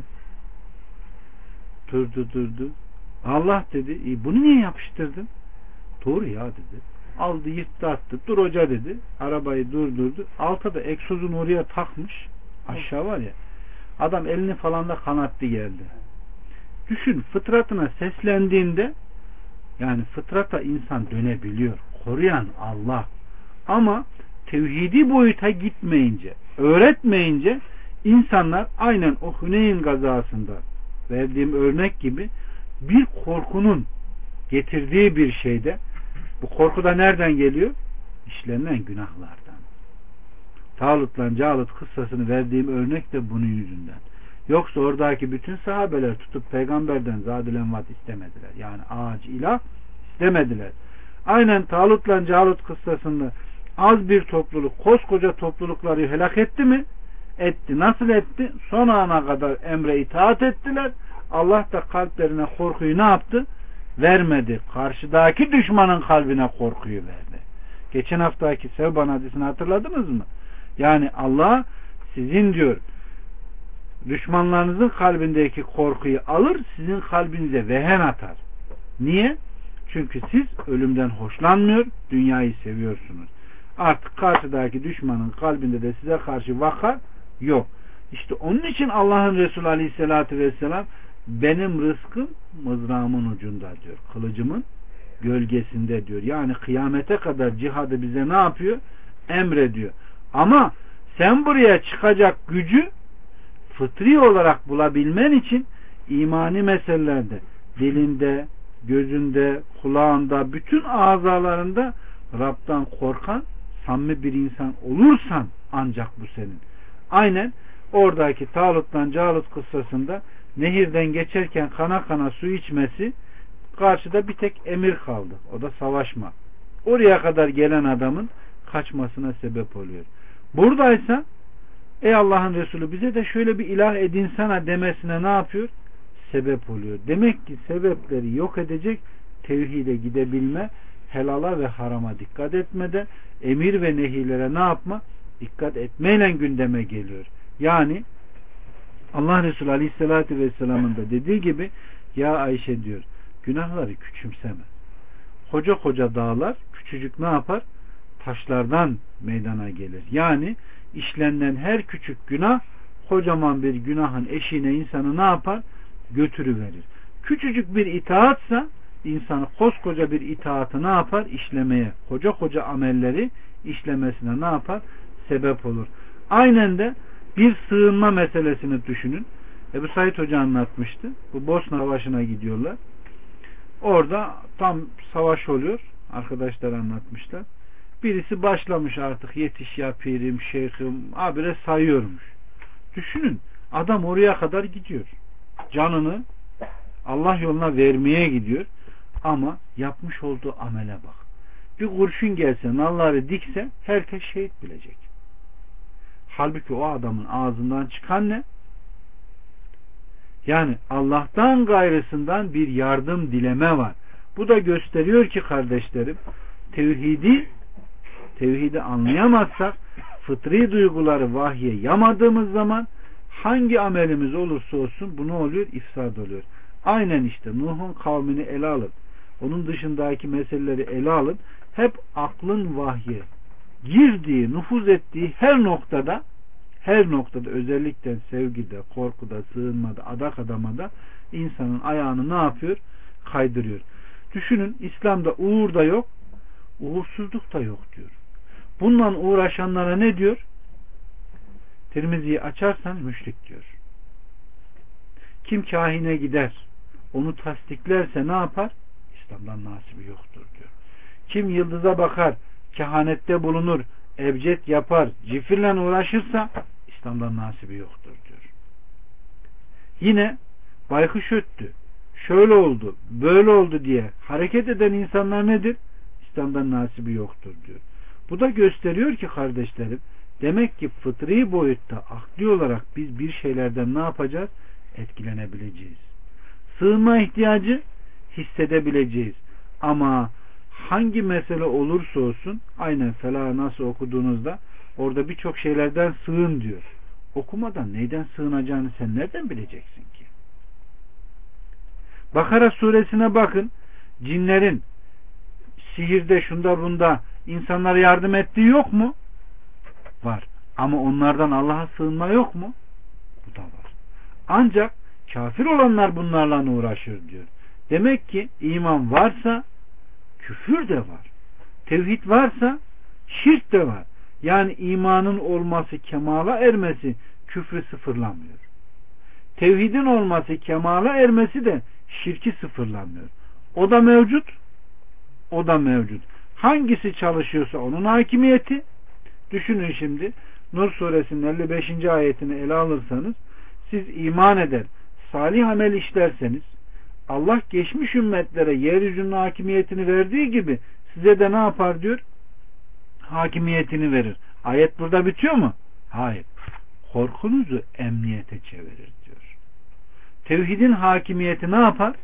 Durdu durdu. Allah dedi. E, bunu niye yapıştırdın? Doğru ya dedi. Aldı yırttı attı. Dur hoca dedi. Arabayı durdurdu. Alta da egzozunu oraya takmış. Aşağı var ya. Adam elini falan da kanattı geldi. Düşün fıtratına seslendiğinde yani fıtrata insan dönebiliyor. Koruyan Allah. Ama tevhidi boyuta gitmeyince, öğretmeyince insanlar aynen o Huneyn gazasında verdiğim örnek gibi bir korkunun getirdiği bir şeyde bu korku da nereden geliyor? İşlenen günahlardan. Talut'la Calut kıssasını verdiğim örnek de bunun yüzünden. Yoksa oradaki bütün sahabeler tutup peygamberden zadilenvat istemediler. Yani ağaç ilah demediler. Aynen Talut'la Calut kıssasında az bir topluluk koskoca toplulukları helak etti mi? Etti. Nasıl etti? Son ana kadar emre itaat ettiler. Allah da kalplerine korkuyu ne yaptı? Vermedi. Karşıdaki düşmanın kalbine korkuyu verdi. Geçen haftaki Sevban hadisini hatırladınız mı? Yani Allah sizin diyor düşmanlarınızın kalbindeki korkuyu alır, sizin kalbinize vehen atar. Niye? Çünkü siz ölümden hoşlanmıyor, dünyayı seviyorsunuz. Artık karşıdaki düşmanın kalbinde de size karşı vaka yok. İşte onun için Allah'ın Resulü Aleyhisselatü Vesselam benim rızkım mızrağımın ucunda diyor. Kılıcımın gölgesinde diyor. Yani kıyamete kadar cihadı bize ne yapıyor? Emrediyor. Ama sen buraya çıkacak gücü fıtri olarak bulabilmen için imani meselelerde, dilinde, gözünde, kulağında, bütün azalarında Rab'dan korkan samimi bir insan olursan ancak bu senin. Aynen oradaki Talut'tan Calut kıssasında nehirden geçerken kana kana su içmesi, karşıda bir tek emir kaldı. O da savaşma. Oraya kadar gelen adamın kaçmasına sebep oluyor. Buradaysa ey Allah'ın Resulü bize de şöyle bir ilah edinsene demesine ne yapıyor? Sebep oluyor. Demek ki sebepleri yok edecek tevhide gidebilme, helala ve harama dikkat etmede, emir ve nehilere ne yapma? Dikkat etmeyle gündeme geliyor. Yani Allah Resulü Aleyhisselatü Vesselam'ın da dediği gibi ya Ayşe diyor günahları küçümseme. Koca koca dağlar küçücük ne yapar? Taşlardan meydana gelir. Yani işlenen her küçük günah kocaman bir günahın eşiğine insanı ne yapar? Götürüverir. Küçücük bir itaatsa insanı koskoca bir itaatı ne yapar? İşlemeye, koca koca amelleri işlemesine ne yapar? Sebep olur. Aynen de bir sığınma meselesini düşünün. Ebu Said Hoca anlatmıştı. Bu Bosna Savaşı'na gidiyorlar. Orada tam savaş oluyor. Arkadaşlar anlatmışlar. Birisi başlamış artık yetiş ya pirim, şeyhim, abire sayıyormuş. Düşünün. Adam oraya kadar gidiyor. Canını Allah yoluna vermeye gidiyor. Ama yapmış olduğu amele bak. Bir kurşun gelse, nalları dikse herkes şehit bilecek. Halbuki o adamın ağzından çıkan ne? Yani Allah'tan gayrısından bir yardım dileme var. Bu da gösteriyor ki kardeşlerim, tevhidi tevhidi anlayamazsak, fıtri duyguları vahye yamadığımız zaman hangi amelimiz olursa olsun bu ne oluyor? İfsad oluyor. Aynen işte Nuh'un kavmini ele alın. Onun dışındaki meseleleri ele alın. Hep aklın vahye girdiği, nüfuz ettiği her noktada her noktada özellikle sevgide, korkuda, sığınmada, adak adamada insanın ayağını ne yapıyor? Kaydırıyor. Düşünün İslam'da uğur da yok, uğursuzluk da yok diyor. Bununla uğraşanlara ne diyor? Tirmizi'yi açarsanız müşrik diyor. Kim kahine gider, onu tasdiklerse ne yapar? İslam'dan nasibi yoktur diyor. Kim yıldıza bakar, kehanette bulunur, ebced yapar, cifirle uğraşırsa İslam'dan nasibi yoktur diyor. Yine baykuş öttü, şöyle oldu, böyle oldu diye hareket eden insanlar nedir? İslam'dan nasibi yoktur diyor. Bu da gösteriyor ki kardeşlerim, demek ki fıtri boyutta akli olarak biz bir şeylerden ne yapacağız? Etkilenebileceğiz. Sığınma ihtiyacı hissedebileceğiz. Ama hangi mesele olursa olsun aynen Felah'ı nasıl okuduğunuzda orada birçok şeylerden sığın diyor. Okumadan neyden sığınacağını sen nereden bileceksin ki? Bakara suresine bakın. Cinlerin sihirde şunda bunda insanlara yardım ettiği yok mu? Var. Ama onlardan Allah'a sığınma yok mu? Bu da var. Ancak kafir olanlar bunlarla uğraşır diyor. Demek ki iman varsa küfür de var. Tevhid varsa şirk de var. Yani imanın olması, kemala ermesi küfrü sıfırlamıyor. Tevhidin olması, kemala ermesi de şirki sıfırlamıyor. O da mevcut, o da mevcut. Hangisi çalışıyorsa onun hakimiyeti. Düşünün şimdi Nur suresinin elli beşinci ayetini ele alırsanız, siz iman eder, salih amel işlerseniz, Allah geçmiş ümmetlere yeryüzünün hakimiyetini verdiği gibi size de ne yapar diyor? Hakimiyetini verir. Ayet burada bitiyor mu? Hayır. Korkunuzu emniyete çevirir diyor. Tevhidin hakimiyeti ne yapar?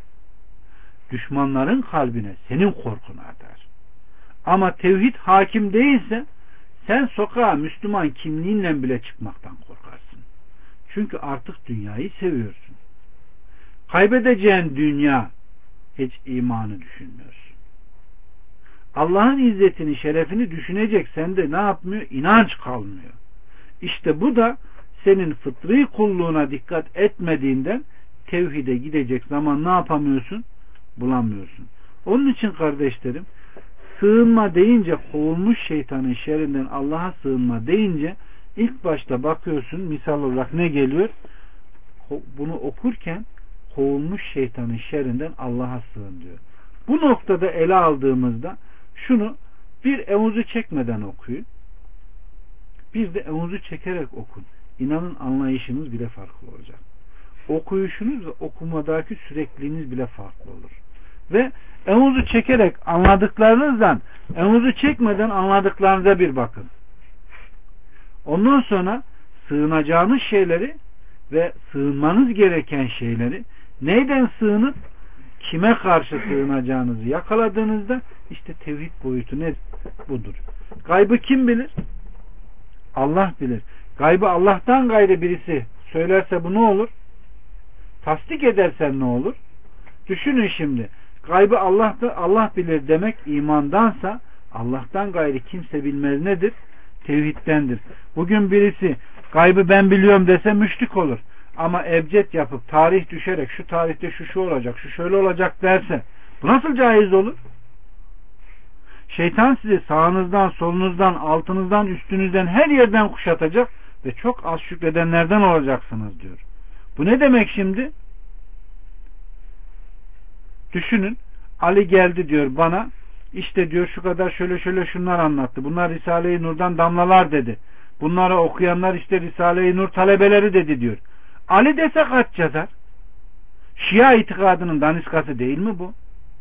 Düşmanların kalbine senin korkunu atar. Ama tevhid hakim değilse sen sokağa Müslüman kimliğinle bile çıkmaktan korkarsın. Çünkü artık dünyayı seviyorsun. Kaybedeceğin dünya, hiç imanı düşünmüyorsun. Allah'ın izzetini, şerefini düşünecek sende ne yapmıyor? İnanç kalmıyor. İşte bu da senin fıtri kulluğuna dikkat etmediğinden tevhide gidecek zaman ne yapamıyorsun? Bulamıyorsun. Onun için kardeşlerim, sığınma deyince, kovulmuş şeytanın şerrinden Allah'a sığınma deyince ilk başta bakıyorsun misal olarak ne geliyor? Bunu okurken kovulmuş şeytanın şerrinden Allah'a sığın diyor. Bu noktada ele aldığımızda şunu bir evuzu çekmeden okuyun, bir de evuzu çekerek okun. İnanın anlayışınız bile farklı olacak. Okuyuşunuz ve okumadaki sürekliliğiniz bile farklı olur. Ve evuzu çekerek anladıklarınızdan evuzu çekmeden anladıklarınıza bir bakın. Ondan sonra sığınacağınız şeyleri ve sığınmanız gereken şeyleri, neyden sığınıp kime karşı sığınacağınızı yakaladığınızda işte tevhid boyutu ne? Budur. Gaybı kim bilir? Allah bilir. Gaybı Allah'tan gayrı birisi söylerse bu ne olur? Tasdik edersen ne olur? Düşünün şimdi. Gaybı Allah'ta Allah bilir demek imandansa, Allah'tan gayrı kimse bilmez nedir? Tevhiddendir. Bugün birisi gaybı ben biliyorum dese müşrik olur. Ama ebced yapıp tarih düşerek şu tarihte şu şu olacak, şu şöyle olacak derse bu nasıl caiz olur? Şeytan sizi sağınızdan, solunuzdan, altınızdan, üstünüzden her yerden kuşatacak ve çok az şükredenlerden olacaksınız diyor. Bu ne demek şimdi? Düşünün, Ali geldi diyor bana, işte diyor şu kadar şöyle şöyle şunlar anlattı. Bunlar Risale-i Nur'dan damlalar dedi. Bunları okuyanlar işte Risale-i Nur talebeleri dedi diyor. Ali dese kaç yazar? Şia itikadının daniskası değil mi bu?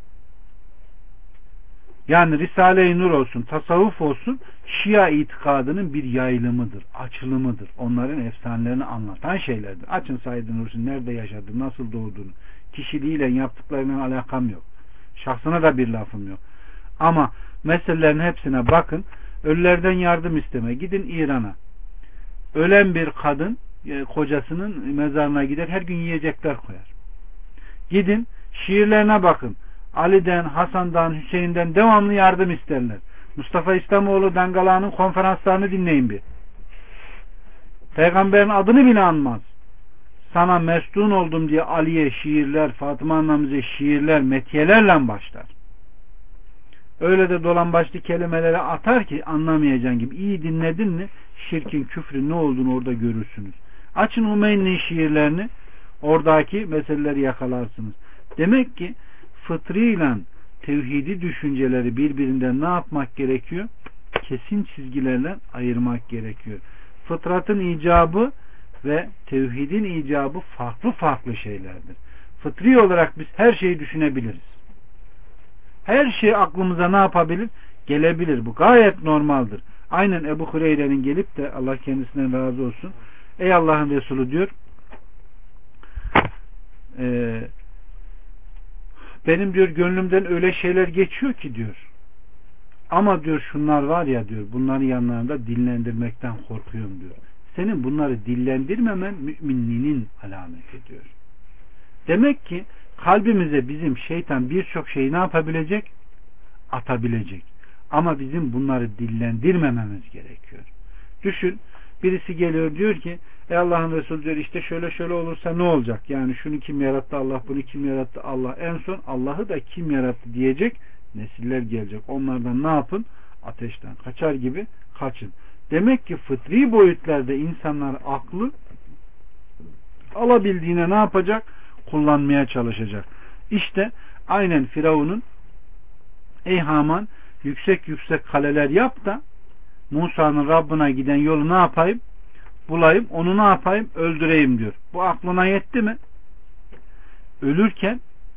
Yani Risale-i Nur olsun, tasavvuf olsun, Şia itikadının bir yayılımıdır, açılımıdır. Onların efsanelerini anlatan şeylerdir. Açın Said Nursi'nin nerede yaşadığı, nasıl doğduğunu, kişiliğiyle yaptıklarına alakam yok. Şahsına da bir lafım yok. Ama meselelerin hepsine bakın. Ölülerden yardım isteme. Gidin İran'a. Ölen bir kadın kocasının mezarına gider, her gün yiyecekler koyar. Gidin şiirlerine bakın. Ali'den, Hasan'dan, Hüseyin'den devamlı yardım isterler. Mustafa İslamoğlu Dangala'nın konferanslarını dinleyin bir. Peygamberin adını bile anmaz. Sana mestun oldum diye Ali'ye şiirler, Fatıma annemize şiirler, metiyelerle başlar. Öyle de dolambaçlı kelimeleri atar ki anlamayacağın gibi. İyi dinledin mi şirkin, küfrün ne olduğunu orada görürsünüz. Açın Hümeyni'nin şiirlerini, oradaki meseleleri yakalarsınız. Demek ki fıtriyle tevhidi düşünceleri birbirinden ne yapmak gerekiyor? Kesin çizgilerle ayırmak gerekiyor. Fıtratın icabı ve tevhidin icabı farklı farklı şeylerdir. Fıtri olarak biz her şeyi düşünebiliriz. Her şey aklımıza ne yapabilir? Gelebilir. Bu gayet normaldir. Aynen Ebu Hureyre'nin gelip de Allah kendisinden razı olsun. Ey Allah'ın Resulü diyor, e, benim diyor gönlümden öyle şeyler geçiyor ki diyor. Ama diyor şunlar var ya diyor, bunların yanlarında dillendirmekten korkuyorum diyor. Senin bunları dillendirmemen müminliğinin alameti diyor. Demek ki kalbimize bizim şeytan birçok şeyi ne yapabilecek? Atabilecek. Ama bizim bunları dillendirmememiz gerekiyor. Düşün, birisi geliyor diyor ki ey Allah'ın Resulü diyor işte şöyle şöyle olursa ne olacak? Yani şunu kim yarattı? Allah, bunu kim yarattı? Allah. En son Allah'ı da kim yarattı diyecek nesiller gelecek. Onlardan ne yapın? Ateşten kaçar gibi kaçın. Demek ki fıtri boyutlarda insanlar aklı alabildiğine ne yapacak? Kullanmaya çalışacak. İşte aynen Firavun'un ey Haman yüksek yüksek kaleler yap da Musa'nın Rabbine giden yolu ne yapayım? Bulayım, onu ne yapayım? Öldüreyim diyor. Bu aklına yetti mi? Ölürken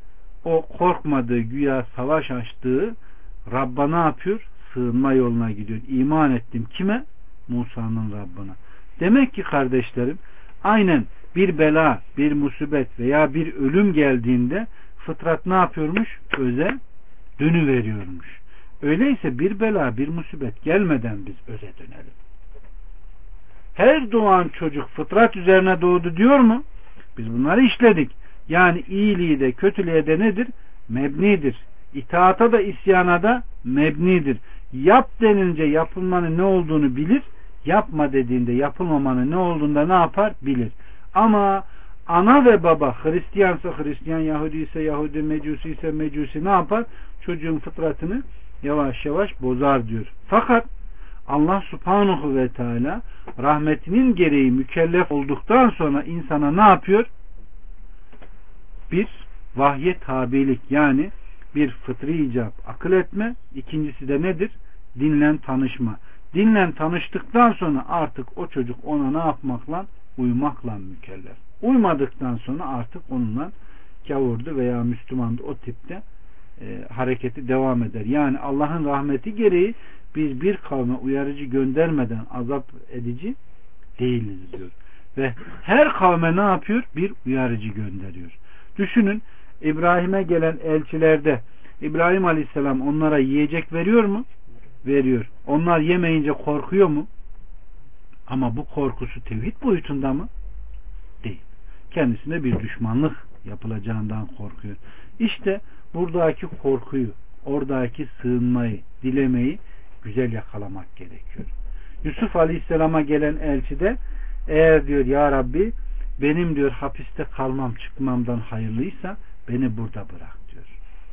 o korkmadığı, güya savaş açtığı Rabb'a ne yapıyor? Sığınma yoluna gidiyor. İman ettim. Kime? Musa'nın Rabbına. Demek ki kardeşlerim, aynen bir bela, bir musibet veya bir ölüm geldiğinde fıtrat ne yapıyormuş? Öze dönüveriyormuş. Öyleyse bir bela, bir musibet gelmeden biz öze dönelim. Her doğan çocuk fıtrat üzerine doğdu diyor mu? Biz bunları işledik. Yani iyiliği de kötülüğe de nedir? Mebnidir. İtaata da isyana da mebnidir. Yap denince yapılmanın ne olduğunu bilir. Yapma dediğinde yapılmamanın ne olduğunda ne yapar? Bilir. Ama ana ve baba Hristiyansa Hristiyan, Yahudi ise Yahudi, Mecusi ise Mecusi ne yapar? Çocuğun fıtratını yavaş yavaş bozar diyor. Fakat Allah Subhanahu ve Teala rahmetinin gereği mükellef olduktan sonra insana ne yapıyor? Bir vahye tabilik, yani bir fıtri icap, akıl etme. İkincisi de nedir? Dinle tanışma. Dinle tanıştıktan sonra artık o çocuk ona ne yapmakla? Uymakla mükellef. Uymadıktan sonra artık onunla kavurdu veya Müslümandı o tipte e, hareketi devam eder. Yani Allah'ın rahmeti gereği biz bir kavme uyarıcı göndermeden azap edici değiliz diyor. Ve her kavme ne yapıyor? Bir uyarıcı gönderiyor. Düşünün, İbrahim'e gelen elçilerde İbrahim Aleyhisselam onlara yiyecek veriyor mu? Veriyor. Onlar yemeyince korkuyor mu? Ama bu korkusu tevhid boyutunda mı? Değil. Kendisine bir düşmanlık yapılacağından korkuyor. İşte buradaki korkuyu, oradaki sığınmayı, dilemeyi güzel yakalamak gerekiyor. Yusuf Aleyhisselam'a gelen elçi de eğer diyor ya Rabbi benim diyor hapiste kalmam çıkmamdan hayırlıysa beni burada bırak diyor.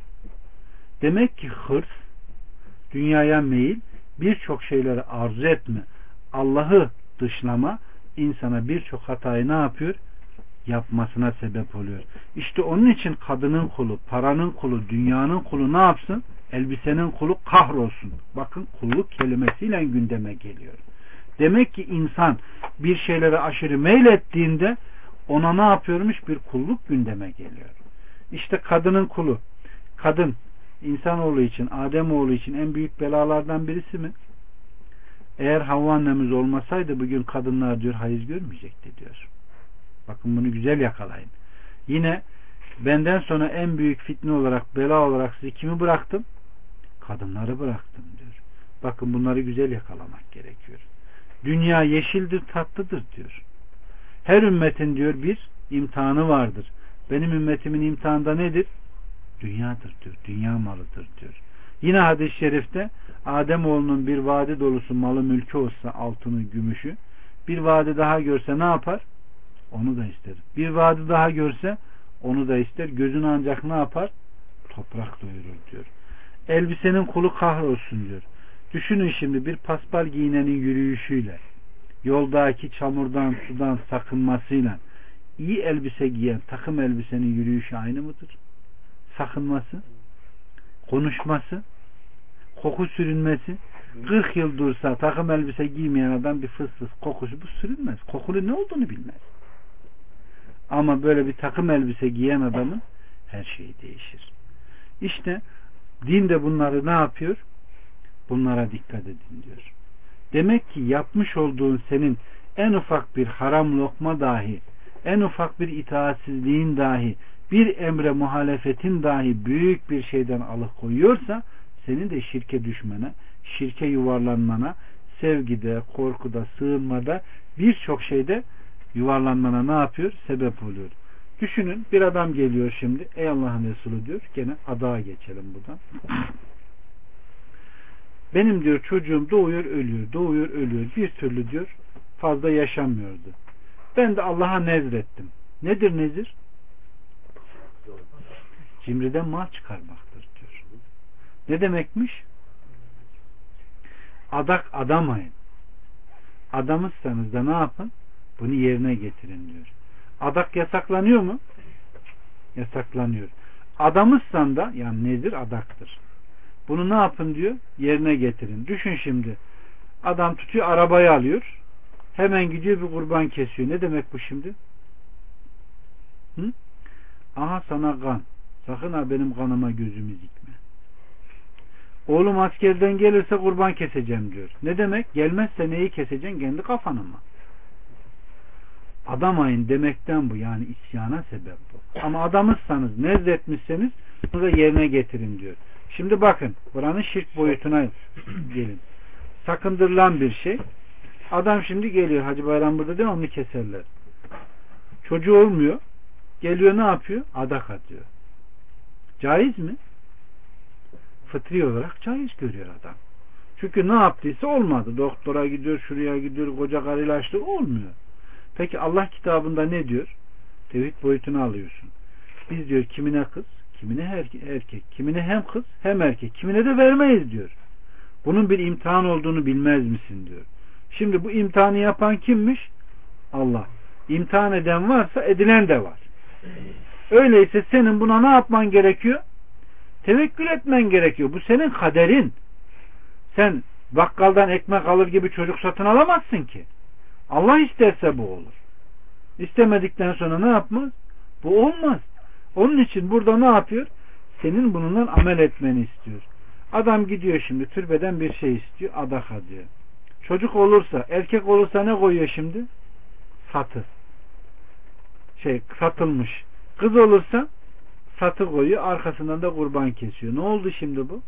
Demek ki hırs, dünyaya meyil, birçok şeyleri arzu etme, Allah'ı dışlama insana birçok hatayı ne yapıyor? Yapmasına sebep oluyor. İşte onun için kadının kulu, paranın kulu, dünyanın kulu ne yapsın? Elbisenin kulu kahrolsun. Bakın kulluk kelimesiyle gündeme geliyor. Demek ki insan bir şeylere aşırı meylettiğinde ona ne yapıyormuş? Bir kulluk gündeme geliyor. İşte kadının kulu. Kadın insanoğlu için, Ademoğlu için en büyük belalardan birisi mi? Eğer Havva annemiz olmasaydı bugün kadınlar diyor hayız görmeyecekti diyor. Bakın bunu güzel yakalayın. Yine benden sonra en büyük fitne olarak, bela olarak sizi kimi bıraktım? Kadınları bıraktım diyor. Bakın bunları güzel yakalamak gerekiyor. Dünya yeşildir, tatlıdır diyor. Her ümmetin diyor bir imtihanı vardır. Benim ümmetimin imtihanı nedir? Dünyadır diyor. Dünya malıdır diyor. Yine hadis-i şerifte Ademoğlunun bir vadi dolusu malı mülkü olsa, altını, gümüşü, bir vadi daha görse ne yapar? Onu da ister. Bir vadi daha görse onu da ister. Gözünü ancak ne yapar? Toprak doyurur diyor. Elbisenin kulu kahrolsun diyor. Düşünün şimdi bir paspal giyinenin yürüyüşüyle, yoldaki çamurdan, sudan sakınmasıyla iyi elbise giyen takım elbisenin yürüyüşü aynı mıdır? Sakınması, konuşması, koku sürünmesi, kırk yıl dursa takım elbise giymeyen adam bir fıs fıs kokusu bu sürünmez. Kokulu ne olduğunu bilmez. Ama böyle bir takım elbise giyen adamın her şeyi değişir. İşte din de bunları ne yapıyor? Bunlara dikkat edin diyor. Demek ki yapmış olduğun senin en ufak bir haram lokma dahi, en ufak bir itaatsizliğin dahi, bir emre muhalefetin dahi büyük bir şeyden alıkoyuyorsa senin de şirke düşmene, şirke yuvarlanmana, sevgide, korkuda, sığınmada birçok şeyde yuvarlanmana ne yapıyor? Sebep oluyor. Düşünün bir adam geliyor şimdi. Ey Allah'ın Resulü diyor. Gene adağa geçelim buradan. Benim diyor çocuğum doğuyor ölüyor. Doğuyor ölüyor. Bir türlü diyor fazla yaşamıyordu. Ben de Allah'a nezrettim. Nedir nezir? Cimriden mal çıkarmaktır diyor. Ne demekmiş? Adak adamayın. Adamızsanız da ne yapın? Bunu yerine getirin diyor. Adak yasaklanıyor mu? Yasaklanıyor. Adamızsan da yani nedir? Adaktır. Bunu ne yapın diyor? Yerine getirin. Düşün şimdi. Adam tutuyor arabayı alıyor. Hemen gidiyor bir kurban kesiyor. Ne demek bu şimdi? Hı? Aha sana kan. Sakın ha benim kanıma gözümü dikme. Oğlum askerden gelirse kurban keseceğim diyor. Ne demek? Gelmezse neyi keseceksin? Kendi kafanı mı? Adamayın demekten bu. Yani isyana sebep bu. Ama adamızsanız, nezletmişseniz bunu da yerine getirin diyor. Şimdi bakın. Buranın şirk boyutuna gelin. Sakındırılan bir şey. Adam şimdi geliyor. Hacı Bayram burada değil mi? Onu keserler. Çocuğu olmuyor. Geliyor ne yapıyor? Adak atıyor. Caiz mi? Fıtri olarak caiz görüyor adam. Çünkü ne yaptıysa olmadı. Doktora gidiyor, şuraya gidiyor, koca karıyla açtı. Olmuyor. Peki Allah kitabında ne diyor? Tevhid boyutunu alıyorsun. Biz diyor kimine kız, kimine erkek, kimine hem kız hem erkek, kimine de vermeyiz diyor. Bunun bir imtihan olduğunu bilmez misin diyor. Şimdi bu imtihanı yapan kimmiş? Allah. İmtihan eden varsa edilen de var. Öyleyse senin buna ne yapman gerekiyor? Tevekkül etmen gerekiyor. Bu senin kaderin. Sen bakkaldan ekmek alır gibi çocuk satın alamazsın ki. Allah isterse bu olur. İstemedikten sonra ne yapmaz? Bu olmaz. Onun için burada ne yapıyor? Senin bununla amel etmeni istiyor. Adam gidiyor şimdi türbeden bir şey istiyor. Adaka diyor. Çocuk olursa, erkek olursa ne koyuyor şimdi? Satı. Şey, satılmış. Kız olursa satı koyuyor. Arkasından da kurban kesiyor. Ne oldu şimdi bu?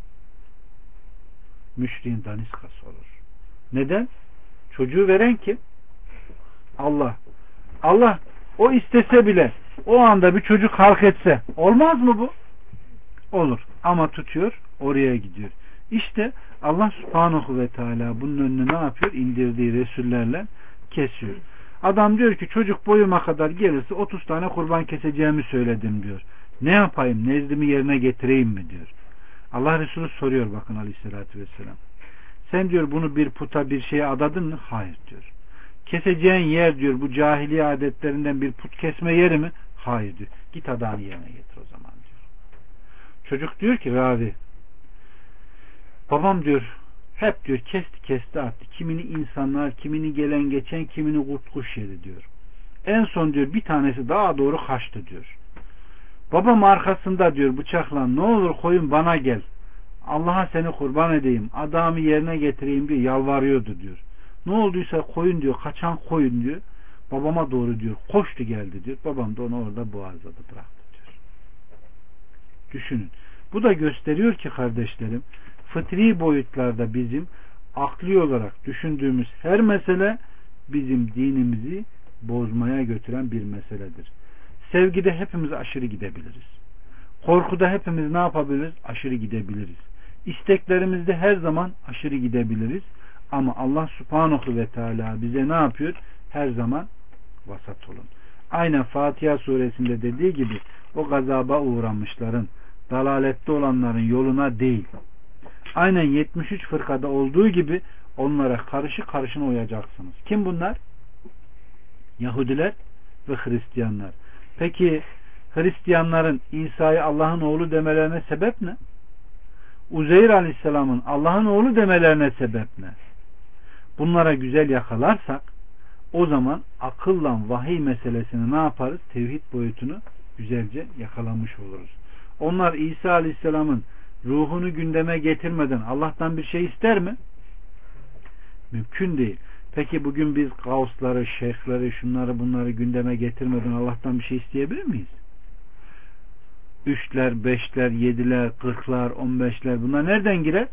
Müşriğin daniskası olur. Neden? Çocuğu veren kim? Allah. Allah o istese bile o anda bir çocuk halk etse olmaz mı bu? Olur. Ama tutuyor oraya gidiyor. İşte Allah Subhanahu ve Teala bunun önüne ne yapıyor? İndirdiği Resullerle kesiyor. Adam diyor ki çocuk boyuma kadar gelirse otuz tane kurban keseceğimi söyledim diyor. Ne yapayım? Nezdimi yerine getireyim mi diyor. Allah Resulü soruyor bakın aleyhissalatü vesselam. Sen diyor bunu bir puta bir şeye adadın mı? Hayır diyor. Keseceğin yer diyor bu cahiliye adetlerinden bir put kesme yeri mi? Hayır diyor. Git adağını yerine getir o zaman diyor. Çocuk diyor ki ravi babam diyor hep diyor kesti kesti attı. Kimini insanlar, kimini gelen geçen, kimini kurt kuş yedi diyor. En son diyor bir tanesi daha doğru kaçtı diyor. Babam arkasında diyor bıçakla ne olur koyun bana gel. Allah'a seni kurban edeyim. Adamı yerine getireyim diye yalvarıyordu diyor. Ne olduysa koyun diyor. Kaçan koyun diyor. Babama doğru diyor. Koştu geldi diyor. Babam da onu orada boğazladı bıraktı diyor. Düşünün. Bu da gösteriyor ki kardeşlerim fıtri boyutlarda bizim akli olarak düşündüğümüz her mesele bizim dinimizi bozmaya götüren bir meseledir. Sevgide hepimiz aşırı gidebiliriz. Korkuda hepimiz ne yapabiliriz? Aşırı gidebiliriz. İsteklerimizde her zaman aşırı gidebiliriz. Ama Allah Subhanahu ve Teala bize ne yapıyor? Her zaman vasat olun. Aynen Fatiha suresinde dediği gibi o gazaba uğramışların, dalalette olanların yoluna değil. Aynen yetmiş üç fırkada olduğu gibi onlara karşı karşına uyacaksınız. Kim bunlar? Yahudiler ve Hristiyanlar. Peki Hristiyanların İsa'yı Allah'ın oğlu demelerine sebep ne? Uzeyr Aleyhisselam'ın Allah'ın oğlu demelerine sebep ne? Bunlara güzel yakalarsak o zaman akılla vahiy meselesini ne yaparız? Tevhid boyutunu güzelce yakalamış oluruz. Onlar İsa Aleyhisselam'ın ruhunu gündeme getirmeden Allah'tan bir şey ister mi? Mümkün değil. Peki bugün biz gavsları, şeyhleri, şunları bunları gündeme getirmeden Allah'tan bir şey isteyebilir miyiz? Üçler, beşler, yediler, kırklar, on beşler bunlar nereden girer?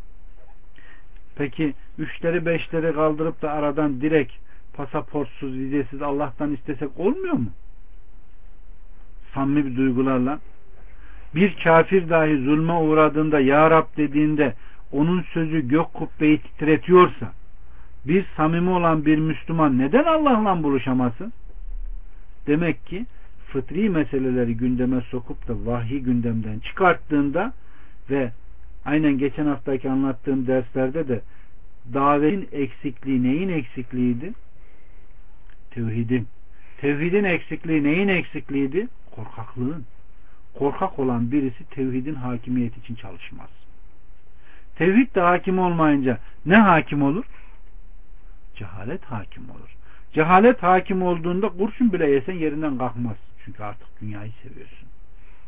Peki üçleri beşleri kaldırıp da aradan direkt pasaportsuz, vizesiz Allah'tan istesek olmuyor mu? Samimi bir duygularla. Bir kafir dahi zulme uğradığında Ya Rab dediğinde onun sözü gök kubbeyi titretiyorsa bir samimi olan bir Müslüman neden Allah'la buluşamasın? Demek ki fıtri meseleleri gündeme sokup da vahyi gündemden çıkarttığında ve aynen geçen haftaki anlattığım derslerde de davetin eksikliği neyin eksikliğiydi? Tevhidin. Tevhidin eksikliği neyin eksikliğiydi? Korkaklığın. Korkak olan birisi tevhidin hakimiyeti için çalışmaz. Tevhid de hakim olmayınca ne hakim olur? Cehalet hakim olur. Cehalet hakim olduğunda kurşun bile yesen yerinden kalkmaz. Çünkü artık dünyayı seviyorsun.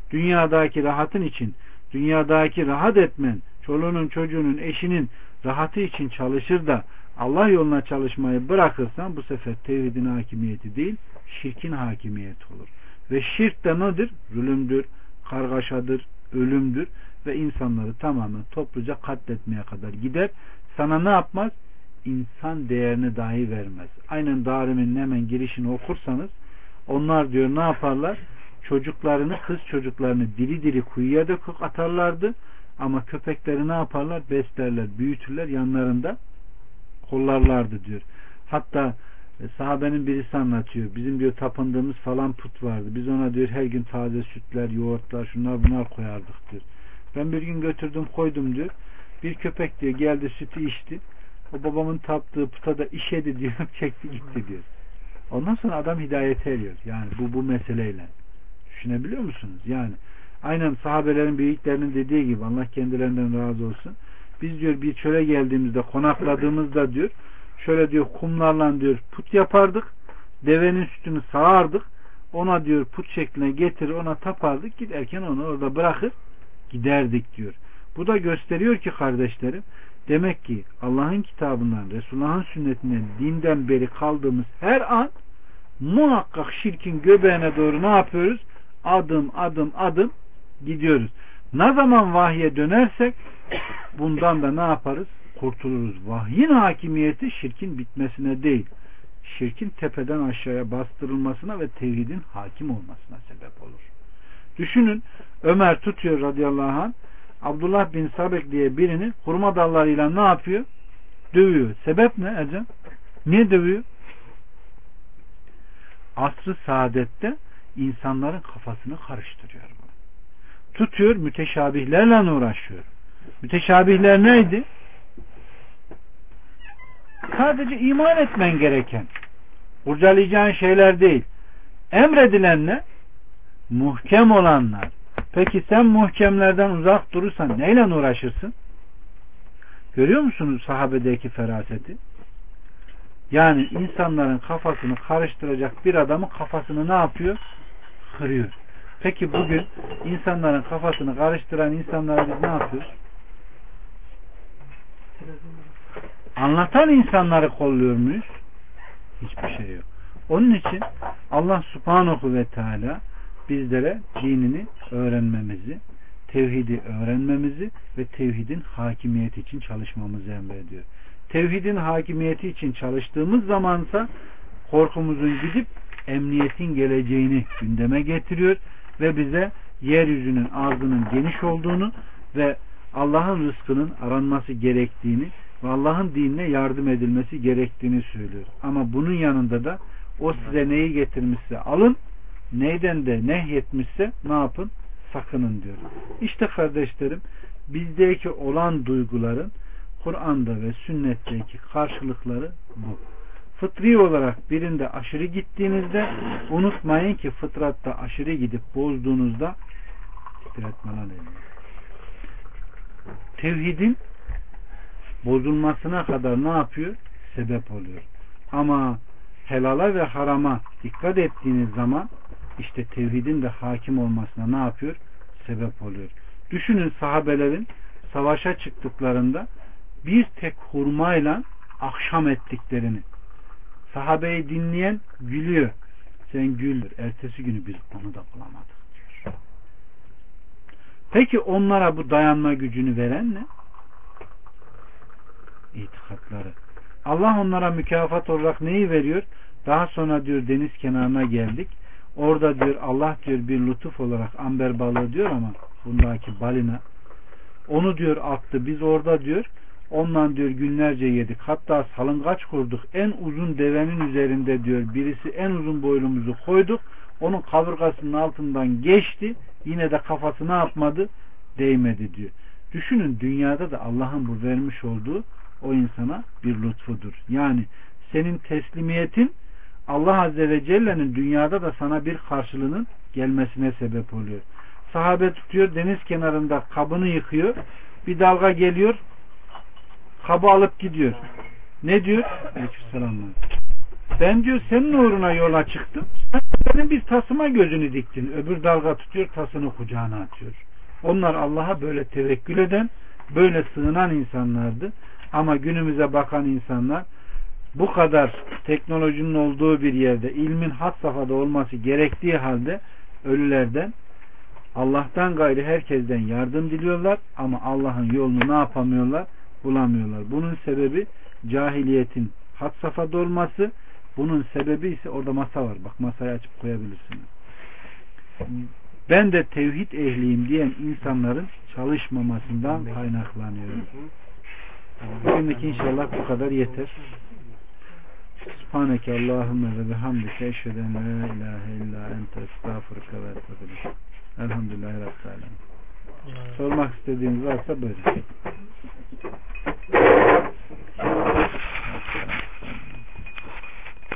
dünyadaki rahatın için, dünyadaki rahat etmen, çoluğunun, çocuğunun, eşinin rahatı için çalışır da Allah yoluna çalışmayı bırakırsan bu sefer tevhidin hakimiyeti değil, şirkin hakimiyeti olur. Ve şirk de nedir? Zulümdür, kargaşadır, ölümdür ve insanları tamamen topluca katletmeye kadar gider. Sana ne yapmaz? İnsan değerini dahi vermez. Aynen Darimi'nin hemen girişini okursanız onlar diyor ne yaparlar? Çocuklarını, kız çocuklarını diri diri kuyuya döküp atarlardı. Ama köpekleri ne yaparlar? Beslerler, büyütürler, yanlarında kollarlardı diyor. Hatta e, sahabenin birisi anlatıyor. Bizim diyor tapındığımız falan put vardı. Biz ona diyor her gün taze sütler, yoğurtlar, şunlar bunlar koyardık diyor. Ben bir gün götürdüm koydum diyor. Bir köpek diyor geldi sütü içti. O babamın taptığı puta da işedi diyor. Çekti gitti diyor. Ondan sonra adam hidayete eriyor. Yani bu bu meseleyle. Düşünebiliyor musunuz? Yani aynen sahabelerin büyüklerinin dediği gibi Allah kendilerinden razı olsun. Biz diyor bir çöle geldiğimizde konakladığımızda diyor şöyle diyor kumlarla diyor put yapardık. Devenin sütünü sağardık. Ona diyor put şekline getirir ona tapardık. Giderken onu orada bırakır giderdik diyor. Bu da gösteriyor ki kardeşlerim demek ki Allah'ın kitabından Resulullah'ın sünnetinden dinden beri kaldığımız her an muhakkak şirkin göbeğine doğru ne yapıyoruz? Adım adım adım gidiyoruz. Ne zaman vahye dönersek bundan da ne yaparız? Kurtuluruz. Vahyin hakimiyeti şirkin bitmesine değil, şirkin tepeden aşağıya bastırılmasına ve tevhidin hakim olmasına sebep olur. Düşünün Ömer tutuyor radıyallahu anh Abdullah bin Sabek diye birini hurma dallarıyla ne yapıyor? Dövüyor. Sebep ne Ercan? Niye dövüyor? Asr-ı saadette insanların kafasını karıştırıyor. Tutuyor müteşabihlerle uğraşıyor. Müteşabihler neydi? Sadece iman etmen gereken, kurcalayacağın şeyler değil. Emredilen ne? Muhkem olanlar. Peki sen muhkemlerden uzak durursan neyle uğraşırsın? Görüyor musunuz sahabedeki feraseti? Yani insanların kafasını karıştıracak bir adamın kafasını ne yapıyor? Kırıyor. Peki bugün insanların kafasını karıştıran insanlara biz ne yapıyoruz? Anlatan insanları kolluyor muyuz? Hiçbir şey yok. Onun için Allah Subhanahu ve Teala bizlere dinini öğrenmemizi, tevhidi öğrenmemizi ve tevhidin hakimiyeti için çalışmamızı emrediyor. Tevhidin hakimiyeti için çalıştığımız zamansa korkumuzun gidip emniyetin geleceğini gündeme getiriyor ve bize yeryüzünün arzının geniş olduğunu ve Allah'ın rızkının aranması gerektiğini ve Allah'ın dinine yardım edilmesi gerektiğini söylüyor. Ama bunun yanında da o size neyi getirmişse alın, neyden de nehyetmişse ne yapın? Sakının diyor. İşte kardeşlerim bizdeki olan duyguların Kur'an'da ve sünnetteki karşılıkları bu. Fıtri olarak birinde aşırı gittiğinizde unutmayın ki fıtratta aşırı gidip bozduğunuzda titretmeler edilir. Tevhidin bozulmasına kadar ne yapıyor? Sebep oluyor. Ama helala ve harama dikkat ettiğiniz zaman işte tevhidin de hakim olmasına ne yapıyor? Sebep oluyor. Düşünün sahabelerin savaşa çıktıklarında bir tek hurmayla akşam ettiklerini. Sahabeyi dinleyen gülüyor. Sen gül. Ertesi günü biz onu da bulamadık diyor. Peki onlara bu dayanma gücünü veren ne? İtikatları. Allah onlara mükafat olarak neyi veriyor? Daha sonra diyor deniz kenarına geldik. Orada diyor Allah diyor bir lütuf olarak amber balığı diyor ama bundaki balina onu diyor attı. Biz orada diyor ondan diyor günlerce yedik. Hatta salıngaç kurduk. En uzun devenin üzerinde diyor birisi en uzun boylumuzu koyduk. Onun kaburgasının altından geçti. Yine de kafası ne yapmadı? Değmedi diyor. Düşünün dünyada da Allah'ın bu vermiş olduğu o insana bir lütfudur. Yani senin teslimiyetin Allah Azze ve Celle'nin dünyada da sana bir karşılığının gelmesine sebep oluyor. Sahabe tutuyor deniz kenarında kabını yıkıyor. Bir dalga geliyor. Kabı alıp gidiyor. Ne diyor? Aleykümselam. Ben diyor senin uğruna yola çıktım. Sen benim bir tasıma gözünü diktin. Öbür dalga tutuyor, tasını kucağına atıyor. Onlar Allah'a böyle tevekkül eden, böyle sığınan insanlardı. Ama günümüze bakan insanlar bu kadar teknolojinin olduğu bir yerde, ilmin had safhada olması gerektiği halde ölülerden, Allah'tan gayrı herkesten yardım diliyorlar ama Allah'ın yolunu ne yapamıyorlar? Bulamıyorlar. Bunun sebebi cahiliyetin had safhada olması. Bunun sebebi ise orada masa var. Bak masayı açıp koyabilirsiniz. Ben de tevhid ehliyim diyen insanların çalışmamasından kaynaklanıyor. Bugünkü inşallah bu kadar yeter. Subhaneke Allahümme ve bihamdike eşheden la ilahe illa ente estağfurüke ve estağfurüke. Elhamdülillahi Rabbil alemin. Sormak istediğiniz varsa buyurun.